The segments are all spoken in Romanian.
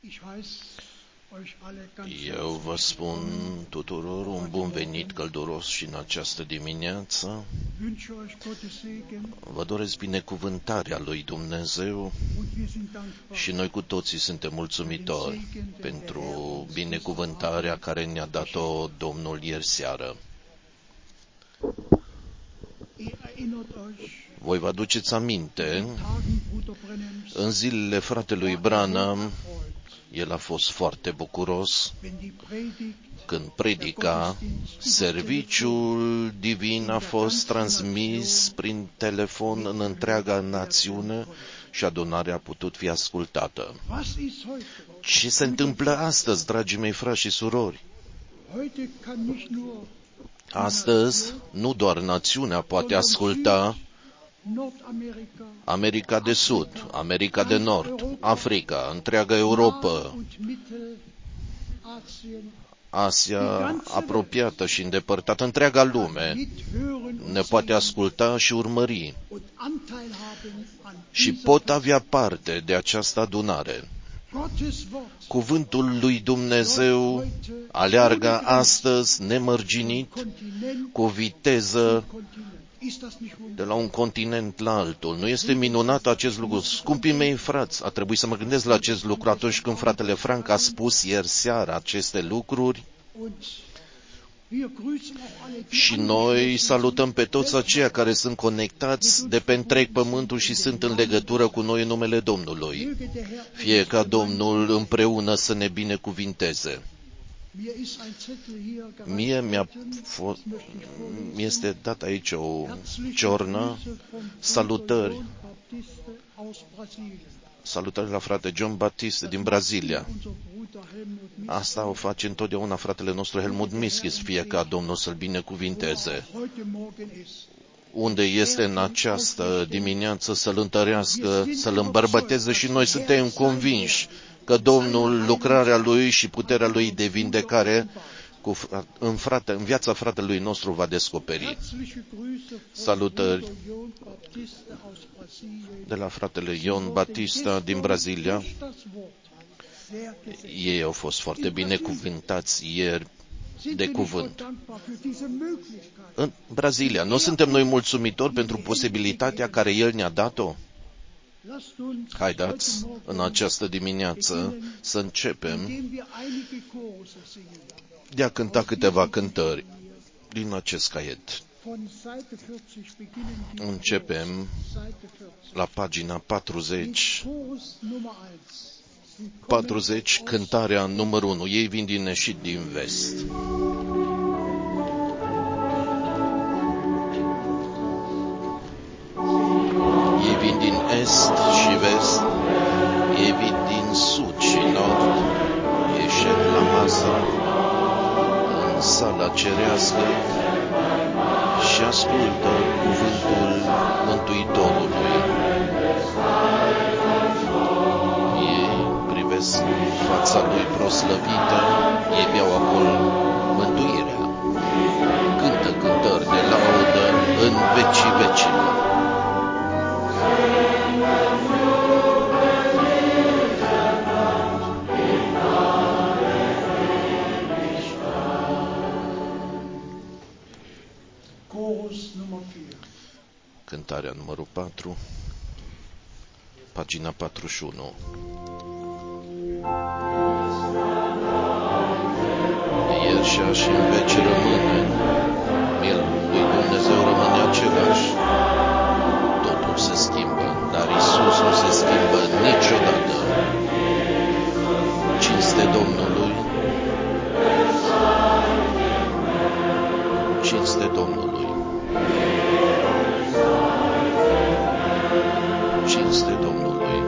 Eu vă spun tuturor un bun venit călduros și în această dimineață. Vă doresc binecuvântarea lui Dumnezeu și noi cu toții suntem mulțumitori pentru binecuvântarea care ne-a dat-o Domnul ieri seară. Voi vă aduceți aminte, în zilele fratelui Branham, el a fost foarte bucuros când predica, serviciul divin a fost transmis prin telefon în întreaga națiune și adunarea a putut fi ascultată. Ce se întâmplă astăzi, dragii mei frați și surori? Astăzi, nu doar națiunea poate asculta, America de Sud, America de Nord, Africa, întreaga Europa, Asia apropiată și îndepărtată, întreaga lume ne poate asculta și urmări și pot avea parte de această adunare. Cuvântul lui Dumnezeu aleargă astăzi nemărginit, cu o viteză de la un continent la altul. Nu este minunat acest lucru? Scumpii mei frați, a trebuit să mă gândesc la acest lucru atunci când fratele Frank a spus ieri seara aceste lucruri. Și noi salutăm pe toți aceia care sunt conectați de pe întreg pământul și sunt în legătură cu noi în numele Domnului. Fie ca Domnul împreună să ne binecuvinteze. Mie este dat aici o ciornă, salutări la frate John Baptiste din Brazilia. Asta o face întotdeauna fratele nostru Helmut Miskis, fie ca Domnul să-l binecuvinteze. Unde este în această dimineață să-l întărească, să-l îmbărbăteze și noi suntem convinși că Domnul, lucrarea Lui și puterea Lui de vindecare în viața fratelui nostru va descoperi. Salutări de la fratele Ion Batista din Brazilia. Ei au fost foarte binecuvântați ieri de cuvânt. În Brazilia, nu suntem noi mulțumitori pentru posibilitatea care El ne-a dat-o? Haideți în această dimineață să începem de a cânta câteva cântări din acest caiet. Începem la pagina 40, cântarea numărul 1. Ei vin din est și din vest. Ei vin din est și vest, ei vin din sud și nord, ei șed la masă, în sala cerească și ascultă cuvântul Mântuitorului. Ei privesc fața lui proslăvită, ei beau acolo mântuirea. Cântă cântări de laudă în vecii vecilor. Cântarea numărul 4, pagina 41. Ieri și așa în veci rămâne, Mielul lui Dumnezeu rămâne același. Totul se schimbă, dar Iisus nu se schimbă niciodată. Cinste Domnului, cinste Domnului. Cinste Domnului.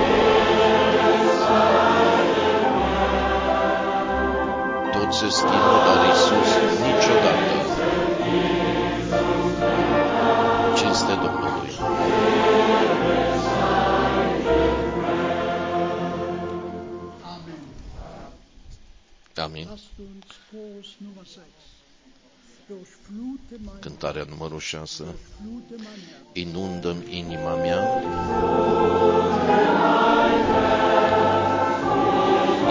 Tot se schimbă, dar Iisus niciodată. Cinste Domnului. Amin. Cântarea numărul 6. Inundă-mi inima mea.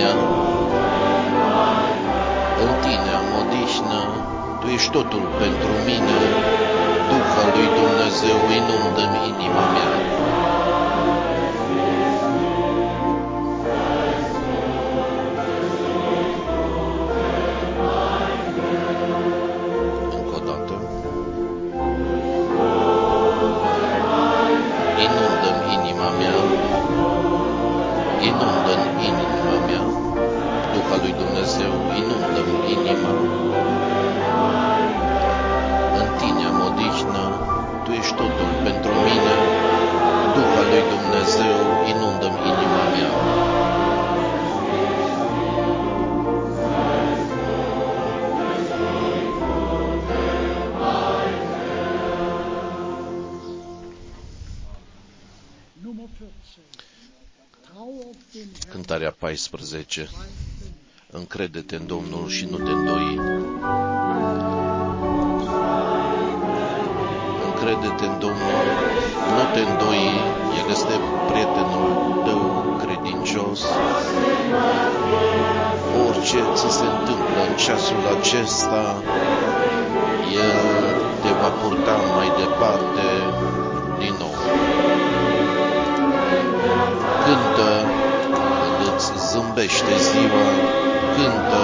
mea. În tine am odihnă, tu ești totul pentru mine. Duhul lui Dumnezeu inundă-mi inima mea. Încă o dată. Inundă-mi inima mea. Inundă-mi inima mea. Duhul lui Dumnezeu inundă-mi inima. În tine am odihnă, tu ești totul pentru mine. Duhul lui Dumnezeu inundă-mi inima mea. Cântarea 14. Încrede-te în Domnul și nu te îndoi. Încrede-te în Domnul, nu te îndoi, El este prietenul tău credincios. Orice ți se întâmplă în ceasul acesta, El te va purta mai departe din nou. Cântă când îți zâmbește ziua, cântă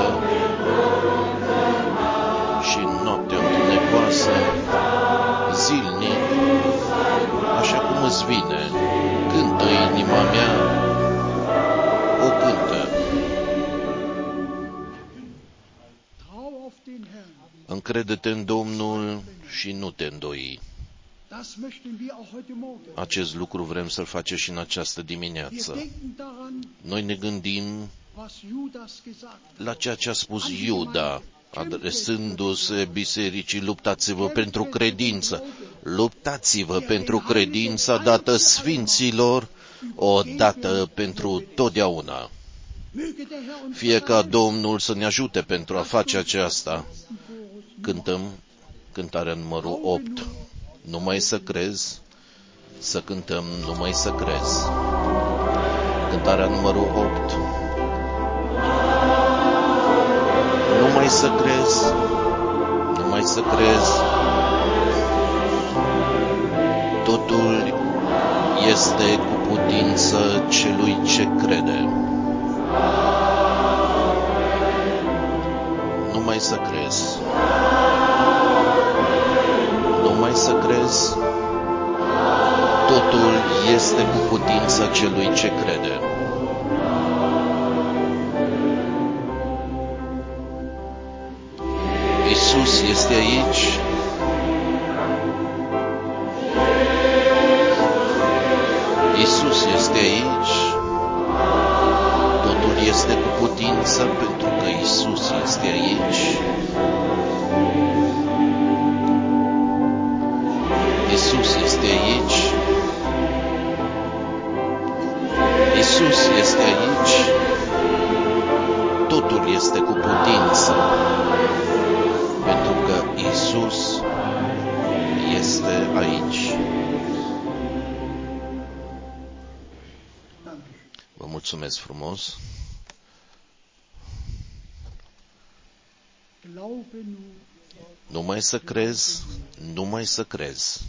și noaptea întunecoasă, zilnic, așa cum îți vine. Cântă inima mea, o cântă. Încrede-te în Domnul și nu te îndoi. Acest lucru vrem să-l facem și în această dimineață. Noi ne gândim la ceea ce a spus Iuda, adresându-se bisericii: luptați-vă pentru credință. Luptați-vă pentru credința dată sfinților, o dată pentru totdeauna. Fie ca Domnul să ne ajute pentru a face aceasta. Cântăm cântarea numărul 8. Numai să crezi, să cântăm numai să crezi. Cântarea numărul 8. Numai să crezi, numai să crezi. Totul este cu putință celui ce crede. Numai să crezi. Numai să crezi. Totul este cu putință celui ce crede. Iisus este aici. Iisus este aici. Totul este cu putință pentru că Iisus este aici. Iisus este aici. Iisus este aici. Totul este cu putință pentru că Iisus este aici. Vă mulțumesc frumos. Numai să crezi, numai să crezi.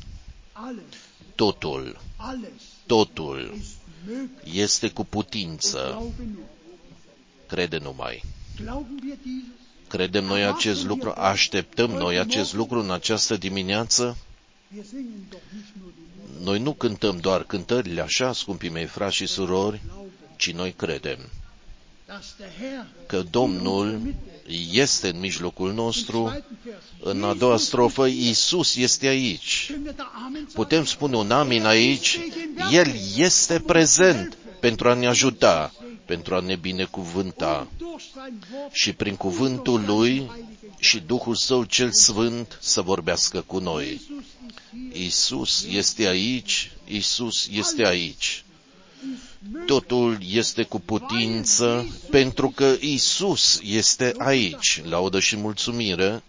Totul este cu putință. Crede numai. Credem noi acest lucru? Așteptăm noi acest lucru în această dimineață? Noi nu cântăm doar cântările așa, scumpii mei frați și surori, ci noi credem că Domnul este în mijlocul nostru. În a doua strofă, Iisus este aici. Putem spune un amin aici? El este prezent pentru a ne ajuta, pentru a ne binecuvânta. Și prin cuvântul Lui și Duhul Său cel Sfânt să vorbească cu noi. Iisus este aici, Iisus este aici. Totul este cu putință pentru că Iisus este aici. Laudă și mulțumire.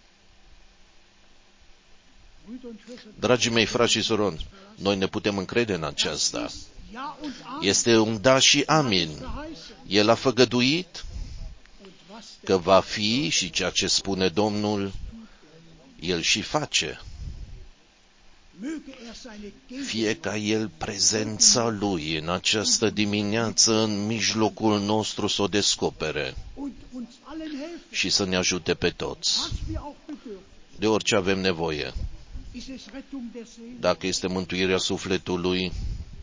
Dragii mei frați și surori, noi ne putem încrede în aceasta. Este un da și amin. El a făgăduit că va fi și ceea ce spune Domnul, El și face. Fie ca El prezența Lui în această dimineață în mijlocul nostru să o descopere și să ne ajute pe toți, de orice avem nevoie. Dacă este mântuirea sufletului,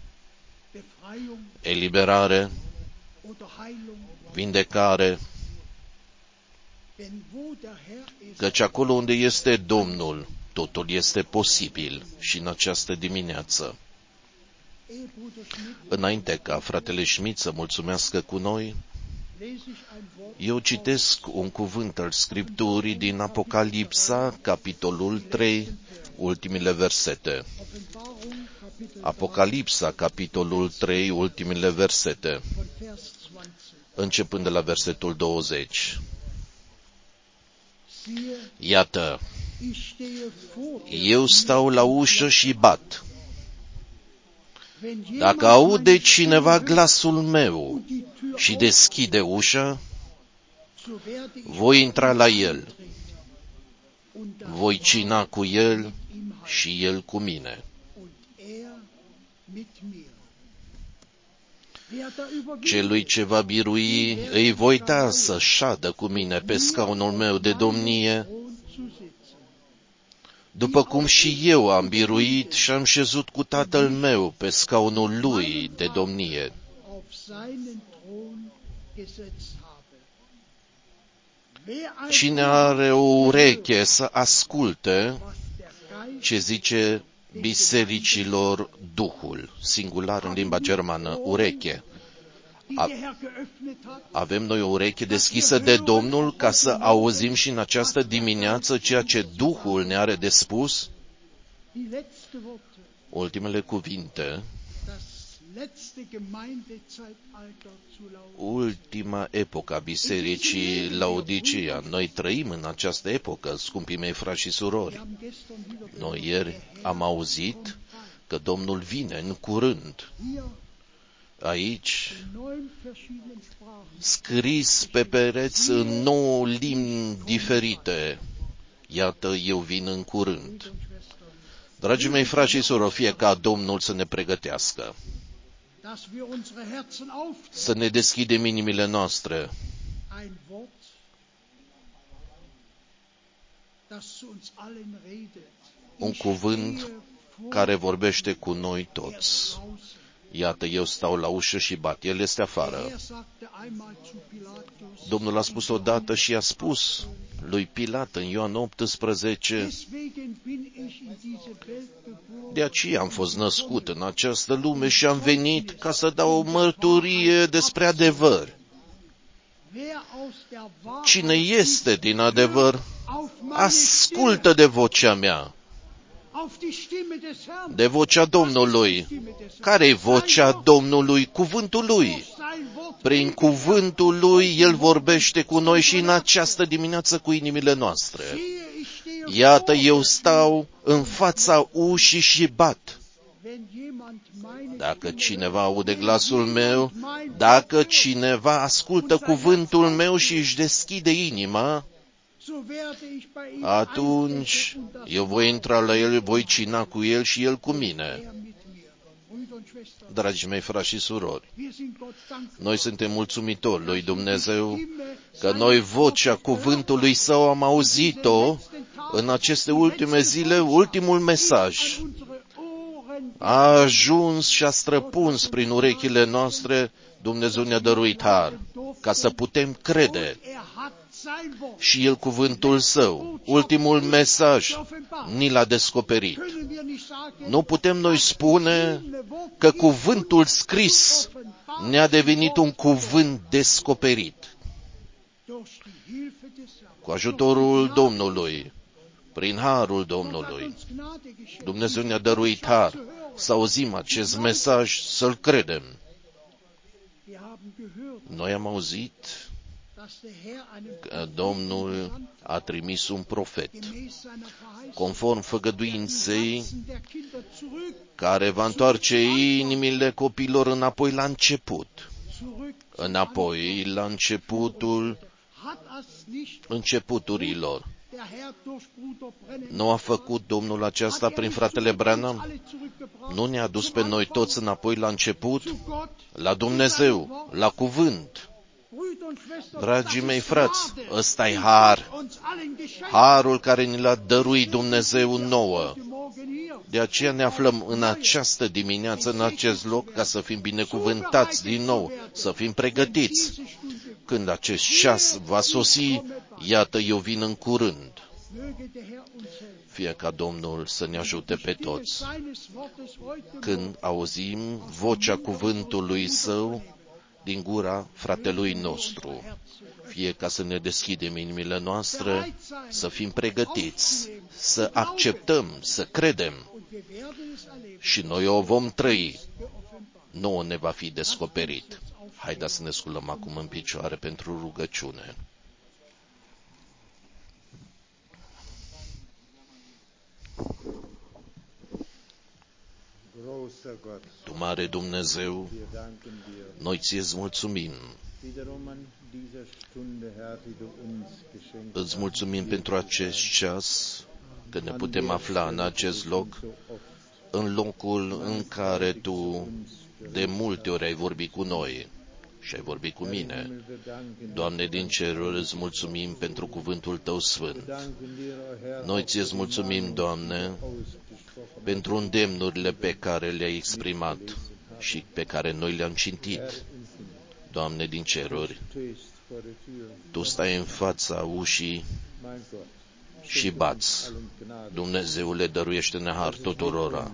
eliberare, vindecare, căci acolo unde este Domnul, totul este posibil și în această dimineață. Înainte ca fratele Schmidt să mulțumească cu noi, eu citesc un cuvânt al Scripturii din Apocalipsa, capitolul 3, ultimile versete. Apocalipsa, capitolul 3, ultimile versete, începând de la versetul 20. Iată, eu stau la ușă și bat. Dacă aude cineva glasul meu și deschide ușa, voi intra la el, voi cina cu el și el cu mine. Celui ce va birui, îi voi da să șadă cu mine pe scaunul meu de domnie, după cum și eu am biruit și am șezut cu Tatăl meu pe scaunul lui de domnie. Cine are o ureche să asculte ce zice bisericilor Duhul, singular în limba germană, ureche. Avem noi o ureche deschisă de Domnul ca să auzim și în această dimineață ceea ce Duhul ne are de spus? Ultimele cuvinte, ultima epocă a Bisericii Laodicea. Noi trăim în această epocă, scumpii mei frați și surori. Noi ieri am auzit că Domnul vine în curând. Aici, scris pe pereți în 9 limbi diferite, iată, eu vin în curând. Dragii mei frați și surori, fie ca Domnul să ne pregătească, să ne deschidem inimile noastre, un cuvânt care vorbește cu noi toți. Iată, eu stau la ușă și bat. El este afară. Domnul a spus odată și a spus lui Pilat în Ioan 18, de aceea am fost născut în această lume și am venit ca să dau o mărturie despre adevăr. Cine este din adevăr, ascultă de vocea mea, de vocea Domnului. Care-i vocea Domnului? Cuvântul Lui. Prin cuvântul Lui, El vorbește cu noi și în această dimineață cu inimile noastre. Iată, eu stau în fața ușii și bat. Dacă cineva aude glasul meu, dacă cineva ascultă cuvântul meu și își deschide inima, atunci eu voi intra la el, voi cina cu el și el cu mine. Dragii mei frați și surori, noi suntem mulțumitori lui Dumnezeu că noi vocea cuvântului Său am auzit-o în aceste ultime zile, ultimul mesaj a ajuns și a străpuns prin urechile noastre. Dumnezeu ne-a dăruit har ca să putem crede. Și El cuvântul Său, ultimul mesaj, ni l-a descoperit. Nu putem noi spune că cuvântul scris ne-a devenit un cuvânt descoperit. Cu ajutorul Domnului, prin harul Domnului, Dumnezeu ne-a dăruit har să auzim acest mesaj, să-l credem. Noi am auzit că Domnul a trimis un profet, conform făgăduinței, care va întoarce inimile copiilor înapoi la început, înapoi la începutul începuturilor. Nu a făcut Domnul aceasta prin fratele Branham? Nu ne-a dus pe noi toți înapoi la început? La Dumnezeu, la cuvânt. Dragii mei frați, ăsta-i har. Harul care ni l-a dăruit Dumnezeu nouă. De aceea ne aflăm în această dimineață, în acest loc, ca să fim binecuvântați din nou, să fim pregătiți. Când acest ceas va sosi, iată, eu vin în curând. Fie ca Domnul să ne ajute pe toți. Când auzim vocea cuvântului Său din gura fratelui nostru, fie ca să ne deschidem inimile noastre, să fim pregătiți, să acceptăm, să credem și noi o vom trăi. Nouă ne va fi descoperit. Haideți să ne sculăm acum în picioare pentru rugăciune. Tu, mare Dumnezeu, noi ți-ți mulțumim. Îți mulțumim pentru acest ceas, că ne putem afla în acest loc, în locul în care Tu de multe ori ai vorbit cu noi și ai vorbit cu mine. Doamne din ceruri, îți mulțumim pentru cuvântul Tău sfânt. Noi ți-ți mulțumim, Doamne, pentru îndemnurile pe care le-ai exprimat și pe care noi le-am citit. Doamne din ceruri, Tu stai în fața ușii și bați. Dumnezeule, dăruiește-ne har tuturora.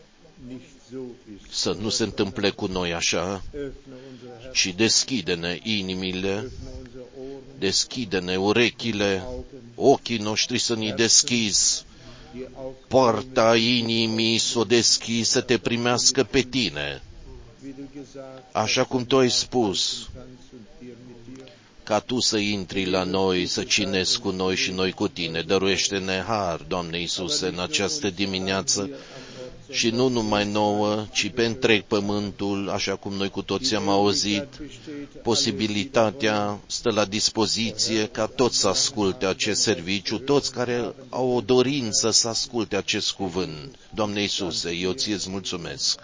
Să nu se întâmple cu noi așa, ci deschide-ne inimile, deschide-ne urechile, ochii noștri să ne deschizi, poarta inimii să o deschizi, să te primească pe tine, așa cum Tu ai spus, ca Tu să intri la noi, să cinezi cu noi și noi cu Tine. Dăruiește-ne har, Doamne Iisuse, în această dimineață și nu numai nouă, ci pe întreg pământul, așa cum noi cu toții am auzit. Posibilitatea stă la dispoziție ca toți să asculte acest serviciu, toți care au o dorință să asculte acest cuvânt. Doamne Iisuse, eu Ție-ți mulțumesc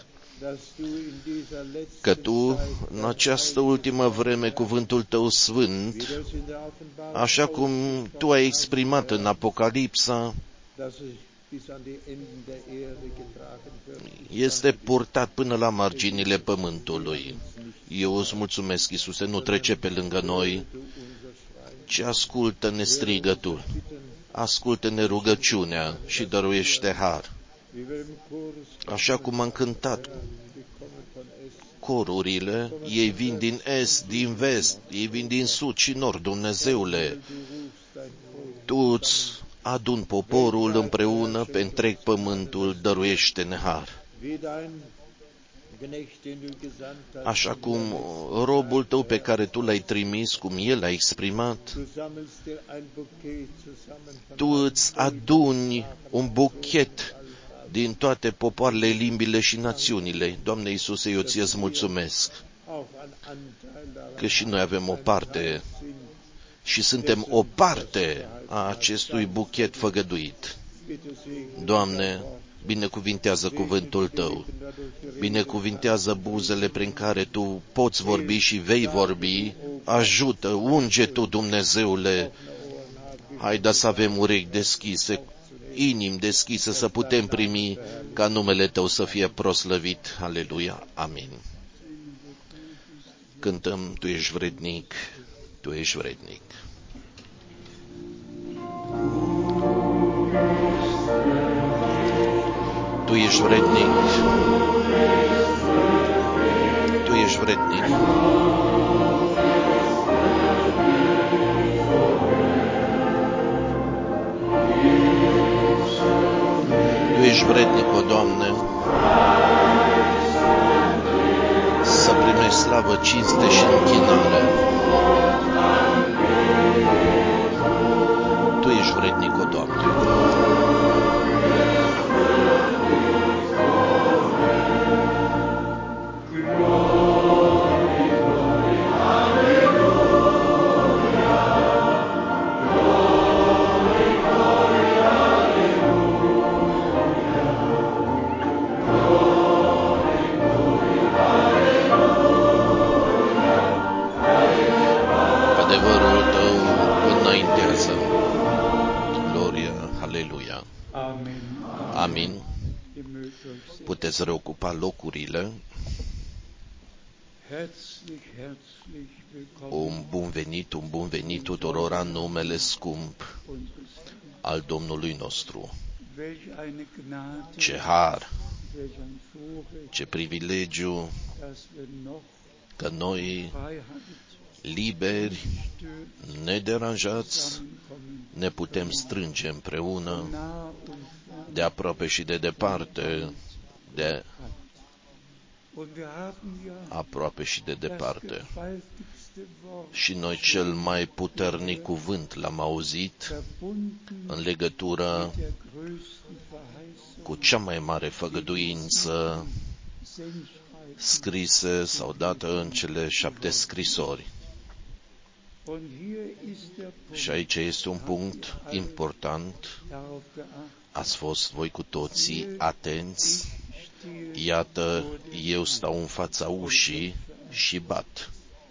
că Tu, în această ultimă vreme, cuvântul Tău sfânt, așa cum Tu ai exprimat în Apocalipsa, este purtat până la marginile pământului. Eu îți mulțumesc, Iisuse, nu trece pe lângă noi, ci ascultă-ne strigătul, ascultă-ne rugăciunea și dăruiește har. Așa cum am cântat corurile, ei vin din est, din vest, ei vin din sud și nord, Dumnezeule. Tu îți adun poporul împreună pe întreg pământul, dăruiește-ne har. Așa cum robul Tău pe care Tu l-ai trimis, cum el a exprimat, Tu îți aduni un buchet din toate popoarele, limbile și națiunile. Doamne Iisuse, eu Ție-ți mulțumesc că și noi avem o parte și suntem o parte a acestui buchet făgăduit. Doamne, binecuvintează cuvântul Tău, binecuvintează buzele prin care Tu poți vorbi și vei vorbi, ajută, unge Tu, Dumnezeule, haide să avem urechi deschise, inimi deschise, să putem primi ca numele Tău să fie proslăvit. Aleluia, amin. Cântăm, Tu ești vrednic, Tu ești vrednic. Tu ești vrednic. Tu ești vrednic. Tu ești vrednic, o Doamne, să primești slavă, cinste și închinare. Tu ești vrednic, o Doamne. puteți reocupa locurile. Un bun venit tuturora în numele scump al Domnului nostru. Ce har, ce privilegiu că noi, liberi, nederanjați, ne putem strânge împreună, de aproape și de departe, de aproape și de departe. Și noi cel mai puternic cuvânt l-am auzit în legătură cu cea mai mare făgăduință scrisă sau dată în cele 7 scrisori. Și aici este un punct important. Ați fost voi cu toții atenți. Iată, eu stau în fața ușii și bat.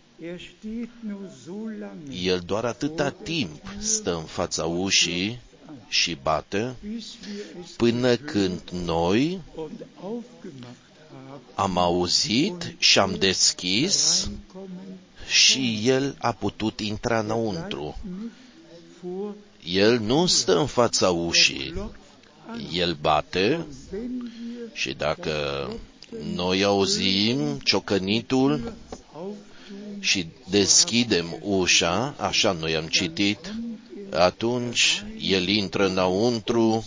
El doar atâta timp stă în fața ușii și bate, până când noi am auzit și am deschis și el a putut intra înăuntru. El nu stă în fața ușii, el bate și dacă noi auzim ciocănitul și deschidem ușa, așa noi am citit, atunci el intră înăuntru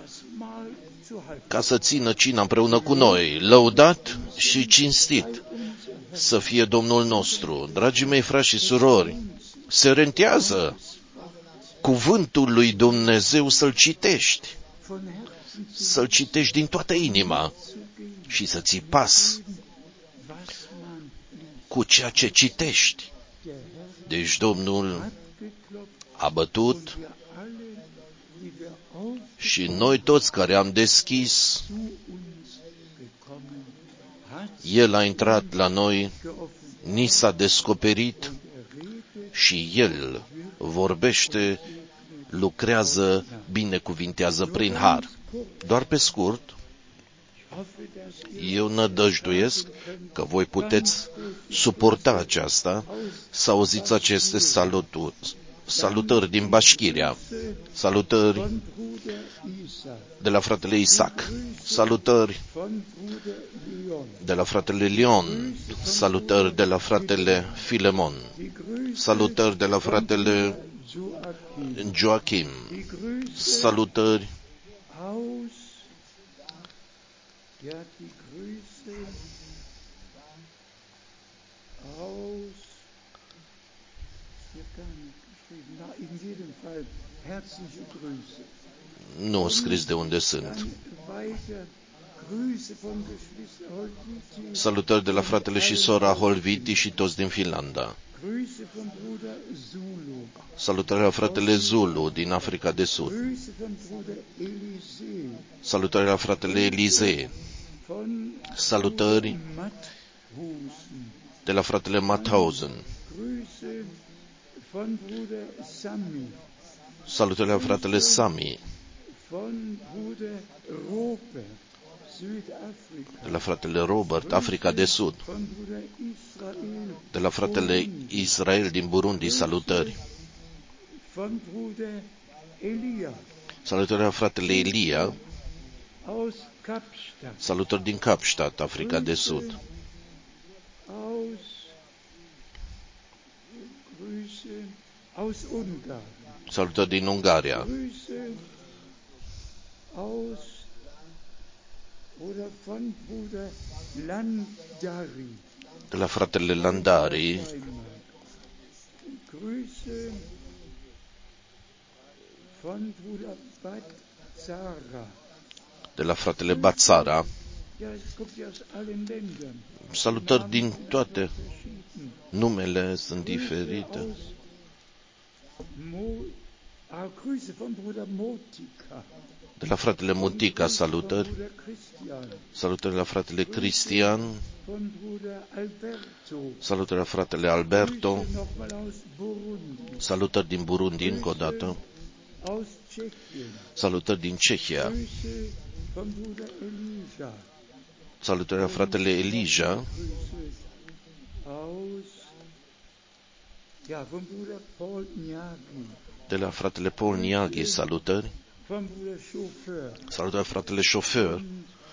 ca să țină cina împreună cu noi. Lăudat și cinstit să fie Domnul nostru. Dragii mei frați și surori, se rentează cuvântul lui Dumnezeu să-l citești. Să-l citești din toată inima și să ții pas cu ceea ce citești. Deci Domnul a bătut și noi toți care am deschis, El a intrat la noi, ni s-a descoperit și El vorbește, lucrează, binecuvintează prin har. Doar pe scurt, eu nădăjduiesc că voi puteți suporta aceasta, să auziți aceste salutări din Bașchiria, salutări de la fratele Isaac, salutări de la fratele Leon, salutări de la fratele Filemon, salutări de la fratele Joachim, salutări nu scris de unde sunt. Salutări de la fratele și sora Holviti și toți din Finlanda. Salutări de la fratele Zulu din Africa de Sud. Salutări de la fratele Elisee. Salutări de la fratele Mauthausen. Salutări de la fratele Sami. De la fratele Robert, Africa de Sud. De la fratele Israel din Burundi, salutări. Salutări de la fratele Elia. Salutări din Kapstadt, Africa de Sud. Salutări din Ungaria. De la fratele Landari. De la fratele Bațara. Salutări din toate. Numele sunt diferite. De la fratele Mutica, salutări. Salutări la fratele Cristian. Salutări la fratele Alberto. Salutări din Burundi încă o dată. Salutări din Cehia. Salutări la fratele Elija. De la fratele Paul Niaghi, salutări. Salutări fratele șofer.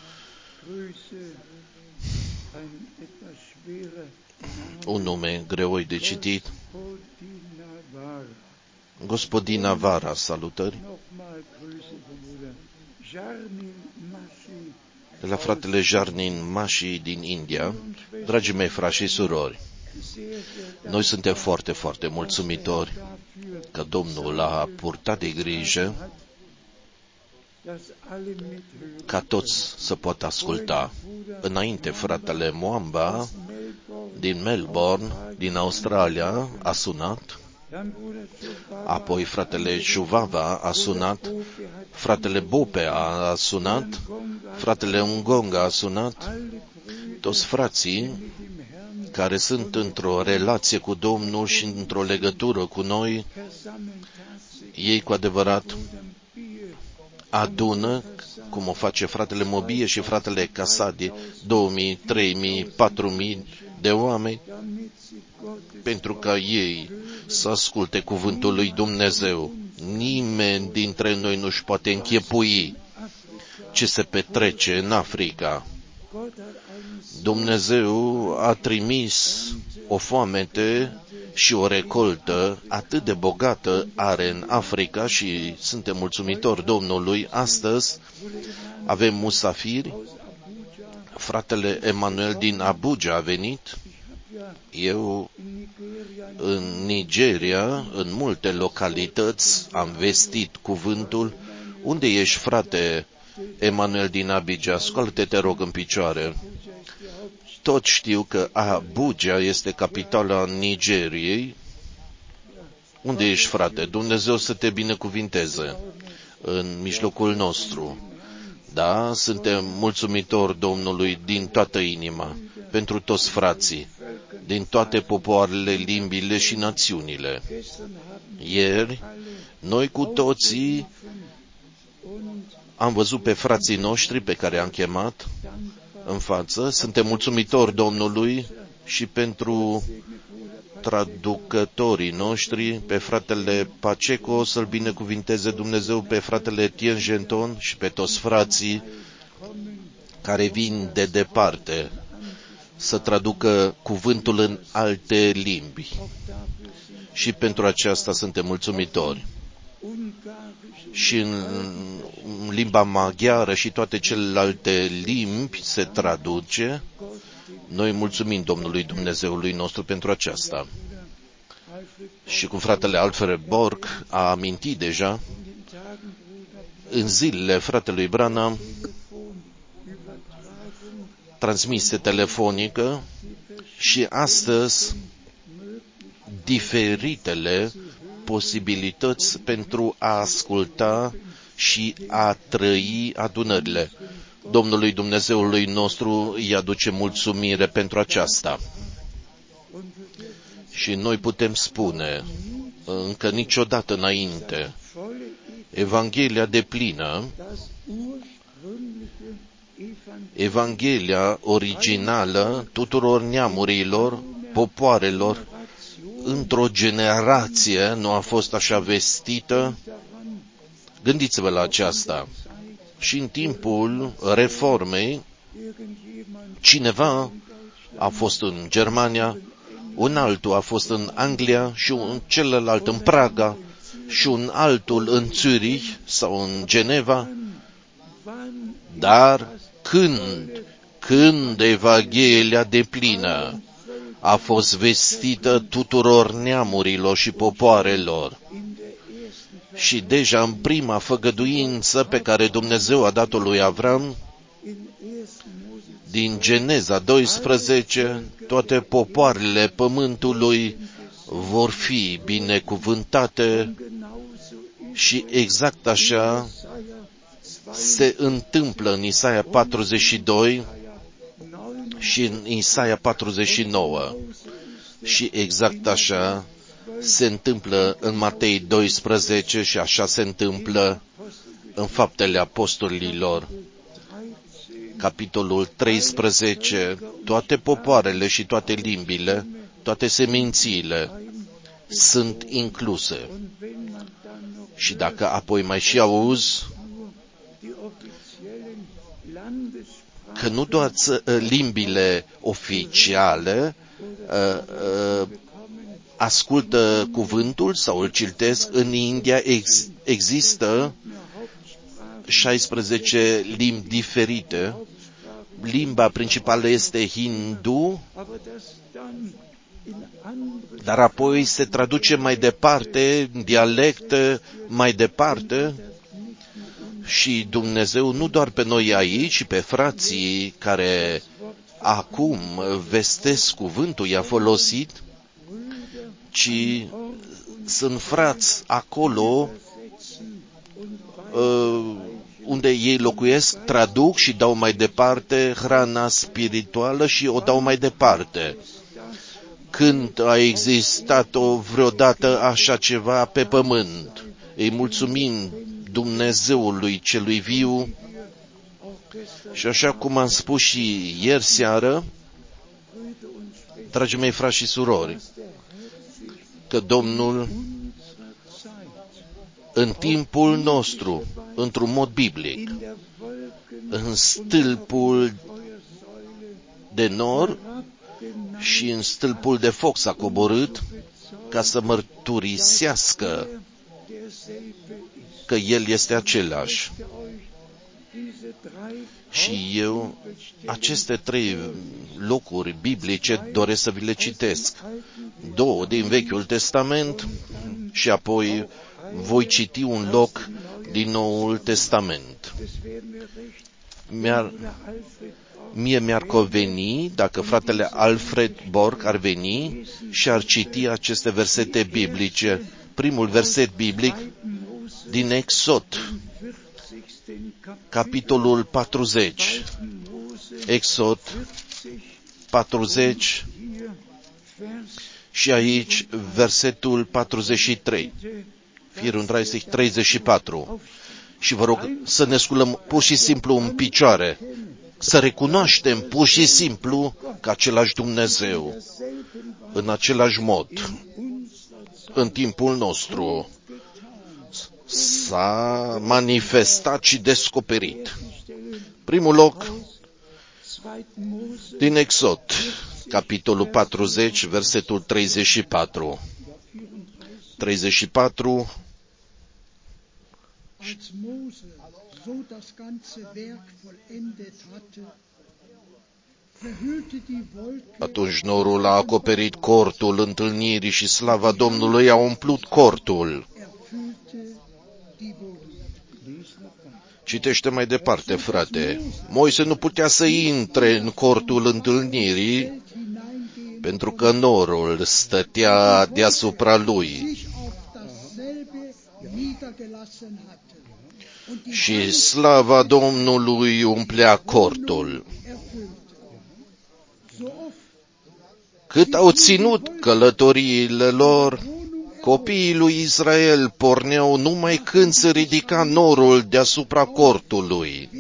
Un nume greoi de citit. Gospodina Vara, salutări. De la fratele Jarnin Mashi din India. Dragii mei frați și surori, noi suntem foarte, foarte mulțumitori că Domnul a purtat de grijă ca toți să poată asculta. Înainte, fratele Moamba din Melbourne, din Australia, a sunat. Apoi fratele Chuvava a sunat, fratele Bope a sunat, fratele Ngonga a sunat. Toți frații care sunt într-o relație cu Domnul și într-o legătură cu noi, ei cu adevărat adună, cum o face fratele Mobie și fratele Casadi, 2000, 3000, 4000 de oameni, pentru ca ei să asculte cuvântul lui Dumnezeu. Nimeni dintre noi nu-și poate închipui ce se petrece în Africa. Dumnezeu a trimis o foamete și o recoltă atât de bogată are în Africa și suntem mulțumitori Domnului. Astăzi avem musafiri. Fratele Emanuel din Abuja a venit. Eu în Nigeria, în multe localități, am vestit cuvântul. Unde ești, frate Emanuel din Abuja? Scoală-te, te rog, în picioare. Tot știu că Abuja este capitala Nigeriei. Unde ești, frate? Dumnezeu să te binecuvinteze în mijlocul nostru. Da, suntem mulțumitori Domnului din toată inima, pentru toți frații, din toate popoarele, limbile și națiunile. Ieri, noi cu toții am văzut pe frații noștri pe care am chemat în față. Suntem mulțumitori Domnului și pentru traducătorii noștri, pe fratele Paceco, să-l binecuvinteze Dumnezeu, pe fratele Etienne Genton și pe toți frații care vin de departe să traducă cuvântul în alte limbi. Și pentru aceasta suntem mulțumitori. Și în limba maghiară și toate celelalte limbi se traduce. Noi mulțumim Domnului Dumnezeului nostru pentru aceasta. Și cum fratele Alfred Borg a amintit deja, în zilele fratelui Branham, transmise telefonică și astăzi diferitele posibilități pentru a asculta și a trăi adunările. Domnului Dumnezeului nostru îi aduce mulțumire pentru aceasta. Și noi putem spune, încă niciodată înainte, Evanghelia deplină, Evanghelia originală tuturor neamurilor, popoarelor, într-o generație nu a fost așa vestită. Gândiți-vă la aceasta. Și în timpul reformei, cineva a fost în Germania, un altul a fost în Anglia și un celălalt în Praga și un altul în Zürich sau în Geneva. Dar când Evanghelia deplină a fost vestită tuturor neamurilor și popoarelor, și deja în prima făgăduință pe care Dumnezeu a dat-o lui Avram, din Geneza 12, toate popoarele pământului vor fi binecuvântate și exact așa se întâmplă în Isaia 42 și în Isaia 49 și exact așa se întâmplă în Matei 12 și așa se întâmplă în Faptele Apostolilor. capitolul 13, toate popoarele și toate limbile, toate semințiile sunt incluse. Și dacă apoi mai și auzi că nu doar limbile oficiale ascultă cuvântul sau îl citesc, în India există 16 limbi diferite. Limba principală este hindu, dar apoi se traduce mai departe, în dialect mai departe, și Dumnezeu nu doar pe noi aici, ci pe frații care acum vestesc cuvântul, i-a folosit, ci sunt frați acolo unde ei locuiesc, traduc și dau mai departe hrana spirituală și o dau mai departe. Când a existat vreodată așa ceva pe pământ? Îi mulțumim Dumnezeului celui viu și așa cum am spus și ieri seară, dragii mei frați și surori, că Domnul în timpul nostru, într-un mod biblic, în stâlpul de nor și în stâlpul de foc s-a coborât ca să mărturisească că El este același. Și eu aceste 3 locuri biblice doresc să vi le citesc. 2 din Vechiul Testament și apoi voi citi un loc din Noul Testament. Mie mi-ar conveni dacă fratele Alfred Borg ar veni și ar citi aceste versete biblice. Primul verset biblic din Exod, capitolul 40. Exod 40 și aici versetul 43. 34. Și vă rog să ne sculăm pur și simplu în picioare, să recunoaștem pur și simplu că același Dumnezeu, în același mod, în timpul nostru, s-a manifestat și descoperit. Primul loc din Exod, capitolul 40, versetul 34. 34. Atunci norul a acoperit cortul întâlnirii și slava Domnului a umplut cortul. Citește mai departe, frate. Moise nu putea să intre în cortul întâlnirii pentru că norul stătea deasupra lui. Și slava Domnului umplea cortul. Cât au ținut călătoriile lor, copiii lui Israel porneau numai când se ridica norul deasupra cortului.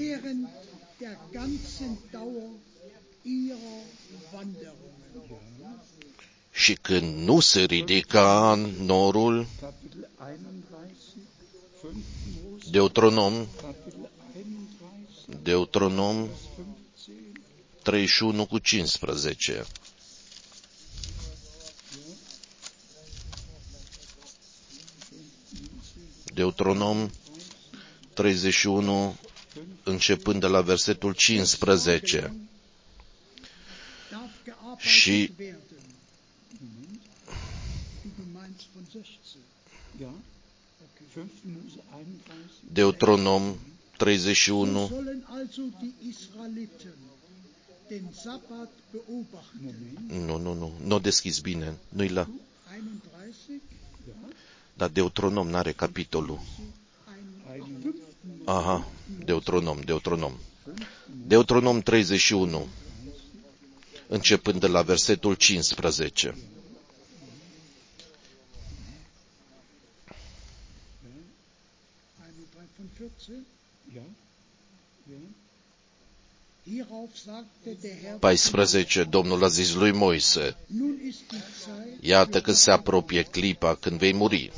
Și când nu se ridica norul, Deuteronom 31 cu 15. Deuteronom 31, începând de la versetul 15. Și Deuteronom 31. Nu o deschizi bine. Nu-i la... Dar Deuteronom n-are capitolul. Aha, Deuteronom. Deuteronom 31, începând de la versetul 15. 14, Domnul a zis lui Moise: iată că se apropie clipa când vei muri.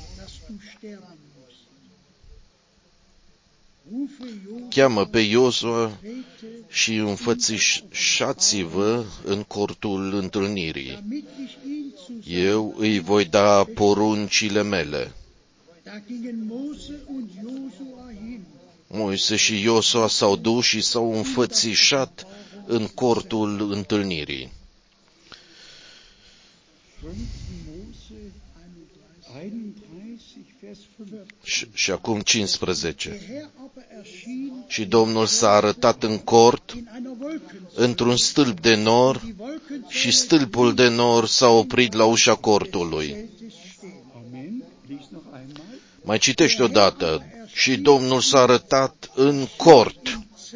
Cheamă pe Iosua și înfățișați-vă în cortul întâlnirii. Eu îi voi da poruncile mele. Moise și Iosua s-au dus și s-au înfățișat în cortul întâlnirii. Și acum 15. Și Domnul s-a arătat în cort într-un stâlp de nor și stâlpul de nor s-a oprit la ușa cortului. Mai citește odată. Și Domnul s-a arătat în cort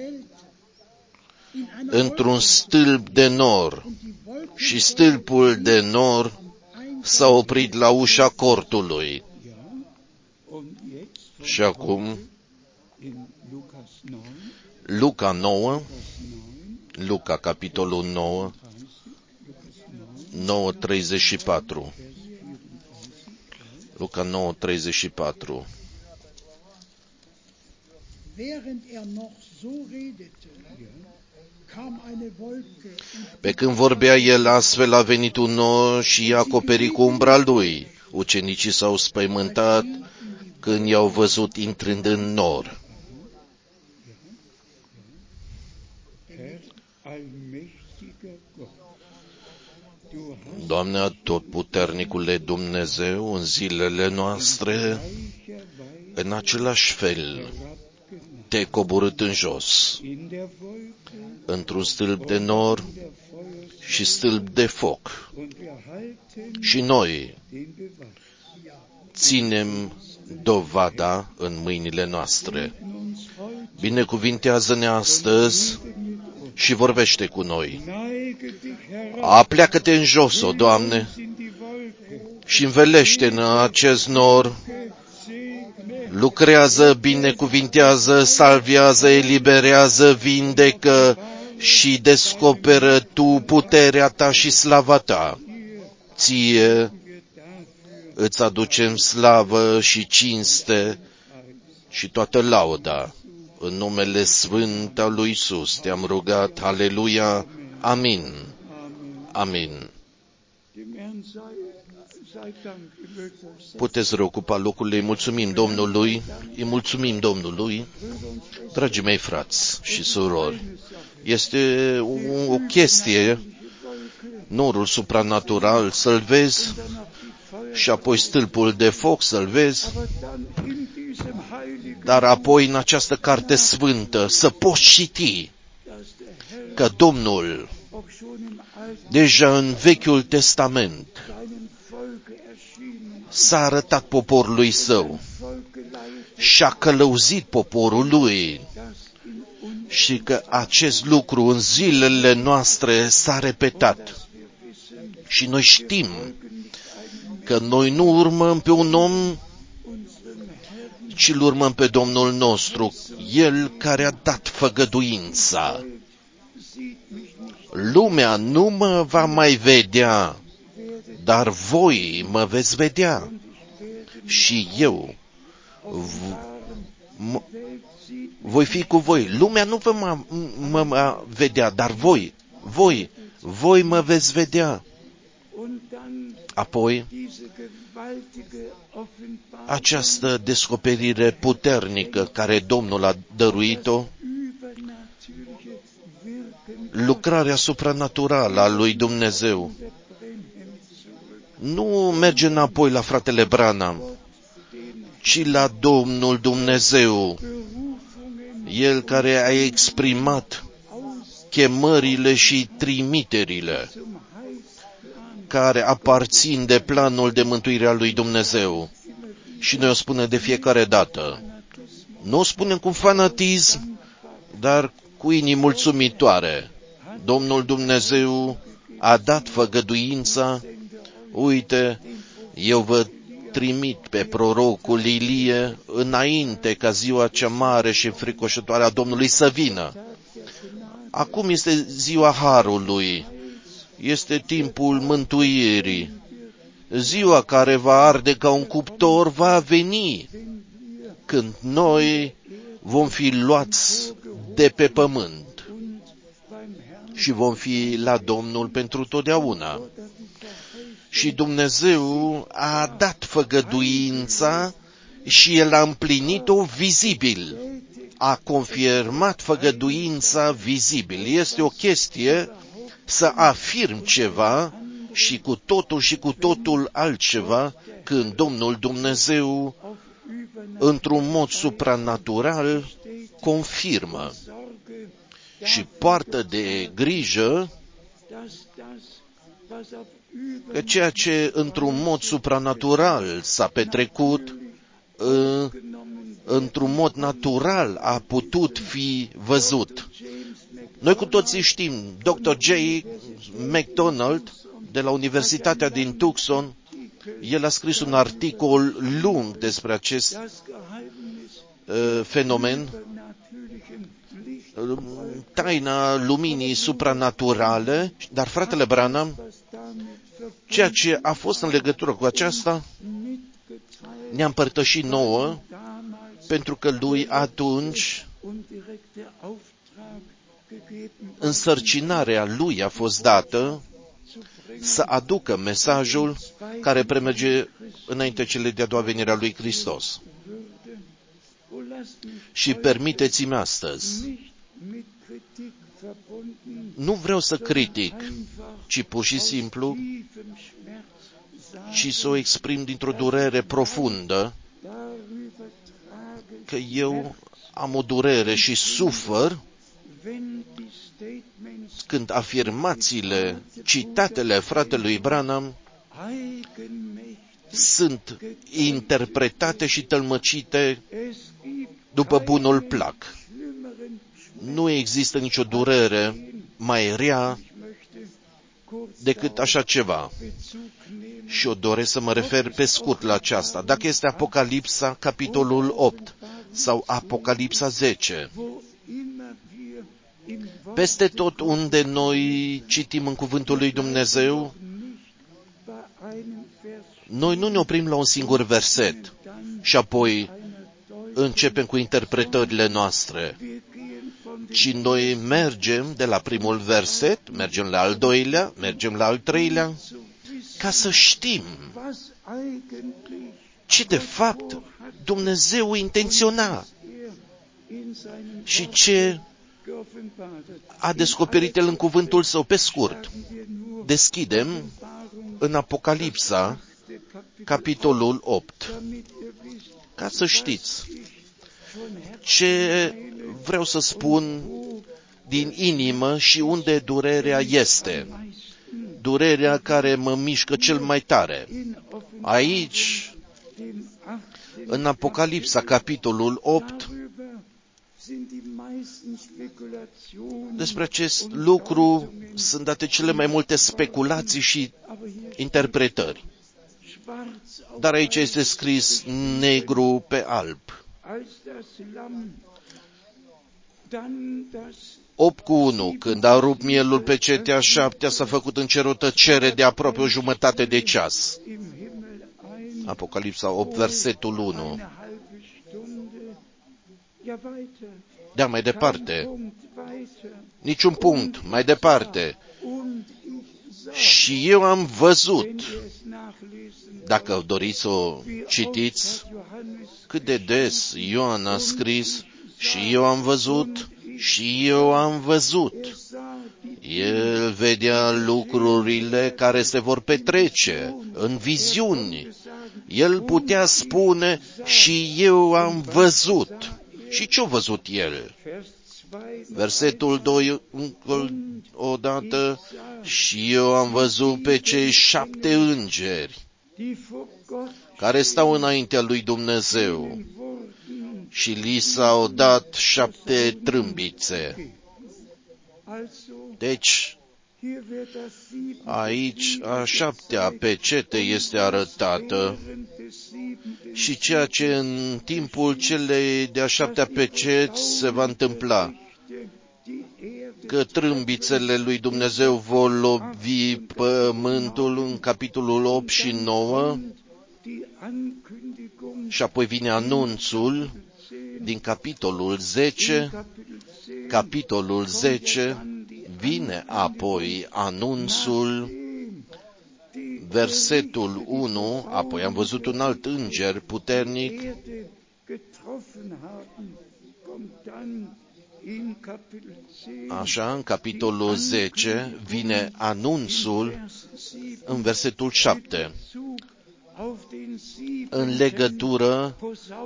într-un stâlp de nor și stâlpul de nor s-a oprit la ușa cortului. Și acum, Luca 9, Luca capitolul 9, 9:34. Luca 9:34. Pe când vorbea el astfel, a venit un nor și i-a acoperit cu umbra lui. Ucenicii s-au spăimântat când i-au văzut intrând în nor. Doamne atotputernicule Dumnezeu, în zilele noastre, în același fel, te-ai coborât în jos, într-un stâlp de nor și stâlp de foc. Și noi ținem dovada în mâinile noastre. Binecuvintează-ne astăzi și vorbește cu noi. Apleacă-te în jos, o Doamne, și învelește în acest nor. Lucrează, binecuvintează, salvează, eliberează, vindecă și descoperă Tu puterea Ta și slava Ta. Ție îți aducem slavă și cinste și toată lauda. În numele sfânt al lui Iisus te-am rugat, aleluia, amin, amin. Puteți reocupa locurile, îi mulțumim Domnului, dragii mei frați și surori. Este o chestie, norul supranatural, să-l vezi, și apoi stâlpul de foc, să-l vezi, dar apoi în această carte sfântă să poți citi că Domnul, deja în Vechiul Testament, s-a arătat poporului Său și a călăuzit poporul Lui și că acest lucru în zilele noastre s-a repetat. Și noi știm că noi nu urmăm pe un om, ci îl urmăm pe Domnul nostru, El care a dat făgăduința. Lumea nu mă va mai vedea, dar voi mă veți vedea. Și eu voi fi cu voi. Lumea nu mă vedea, dar voi mă veți vedea. Apoi, această descoperire puternică care Domnul a dăruit-o, lucrarea supranaturală a lui Dumnezeu, nu merge înapoi la fratele Branham, ci la Domnul Dumnezeu, El care a exprimat chemările și trimiterile care aparțin de planul de mântuire al lui Dumnezeu. Și noi o spunem de fiecare dată. Nu o spunem cu fanatism, dar cu inimi mulțumitoare. Domnul Dumnezeu a dat făgăduința. Uite, eu vă trimit pe prorocul Ilie înainte ca ziua cea mare și înfricoșătoare a Domnului să vină. Acum este ziua Harului, este timpul mântuirii. Ziua care va arde ca un cuptor va veni când noi vom fi luați de pe pământ și vom fi la Domnul pentru totdeauna. Și Dumnezeu a dat făgăduința și El a împlinit-o vizibil. A confirmat făgăduința vizibil. Este o chestie să afirm ceva și cu totul altceva când Domnul Dumnezeu, într-un mod supranatural, confirmă și poartă de grijă că ceea ce într-un mod supranatural s-a petrecut, într-un mod natural a putut fi văzut. Noi cu toții știm, Dr. J. McDonald, de la Universitatea din Tucson, el a scris un articol lung despre acest fenomen, taina luminii supranaturale, dar fratele Branham, ceea ce a fost în legătură cu aceasta, ne-a împărtășit nouă, pentru că lui atunci însărcinarea lui a fost dată să aducă mesajul care premerge înainte cele de-a doua venire a lui Hristos. Și permiteți-mi astăzi, nu vreau să critic, ci pur și simplu, ci să o exprim dintr-o durere profundă, că eu am o durere și sufăr când afirmațiile, citatele fratelui Branham sunt interpretate și tălmăcite după bunul plac. Nu există nicio durere mai rea decât așa ceva. Și eu doresc să mă refer pe scurt la aceasta. Dacă este Apocalipsa, capitolul 8, sau Apocalipsa 10, peste tot unde noi citim în Cuvântul lui Dumnezeu, noi nu ne oprim la un singur verset și apoi începem cu interpretările noastre, ci noi mergem de la primul verset, mergem la al doilea, mergem la al treilea, ca să știm ce de fapt Dumnezeu intenționa și ce a descoperit El în cuvântul Său. Pe scurt, deschidem în Apocalipsa, capitolul 8, ca să știți ce vreau să spun din inimă și unde durerea este. Durerea care mă mișcă cel mai tare. Aici, în Apocalipsa, capitolul 8, despre acest lucru sunt date cele mai multe speculații și interpretări. Dar aici este scris negru pe alb. 8:1. Când a rupt mielul pe cetea 7, s-a făcut în cer o tăcere de aproape o jumătate de ceas. Apocalipsa 8, versetul 1. Da, mai departe. Niciun punct. Mai departe. Și eu am văzut, dacă doriți să o citiți, cât de des Ioan a scris, și eu am văzut, și eu am văzut. El vedea lucrurile care se vor petrece în viziuni. El putea spune, și eu am văzut. Și ce-a văzut el? Versetul 2, odată, și eu am văzut pe cei 7 îngeri care stau înaintea lui Dumnezeu și li s-au dat 7 trâmbițe. Deci, aici a 7-a pecete este arătată și ceea ce în timpul celei de-a 7-a peceți se va întâmpla. că trâmbițele lui Dumnezeu vor lovi pământul în capitolul 8 și 9 și apoi vine anunțul din capitolul 10. Capitolul 10 vine apoi anunțul, versetul 1, apoi am văzut un alt înger puternic. Așa, în capitolul 10 vine anunțul în versetul 7, în legătură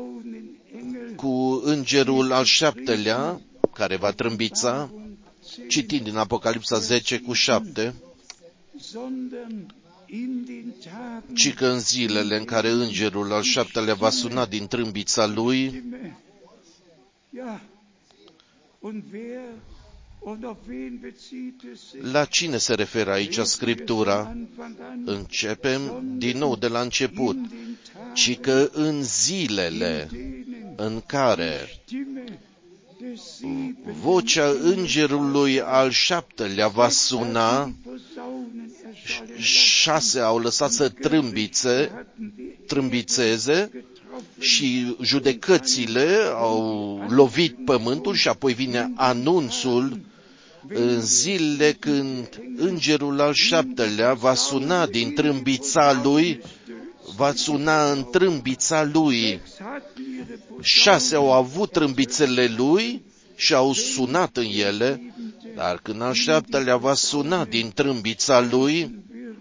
cu îngerul al 7-lea, care va trâmbița, citind din Apocalipsa 10 cu 7, ci că în zilele în care îngerul al 7-lea va suna din trâmbița lui, la cine se referă aici Scriptura? Începem din nou de la început, ci că în zilele în care vocea îngerului al 7-lea va suna, 6 au lăsat să trâmbițeze și judecățile au lovit pământul și apoi vine anunțul în zilele când îngerul al 7-lea va suna din trâmbița lui, va suna în trâmbița lui. 6 au avut trâmbițele lui și au sunat în ele, dar când al 7-lea va suna din trâmbița lui,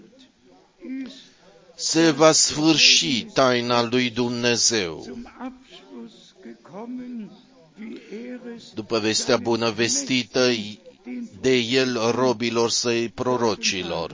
se va sfârși taina lui Dumnezeu. După vestea bună vestită de el robilor săi prorocilor.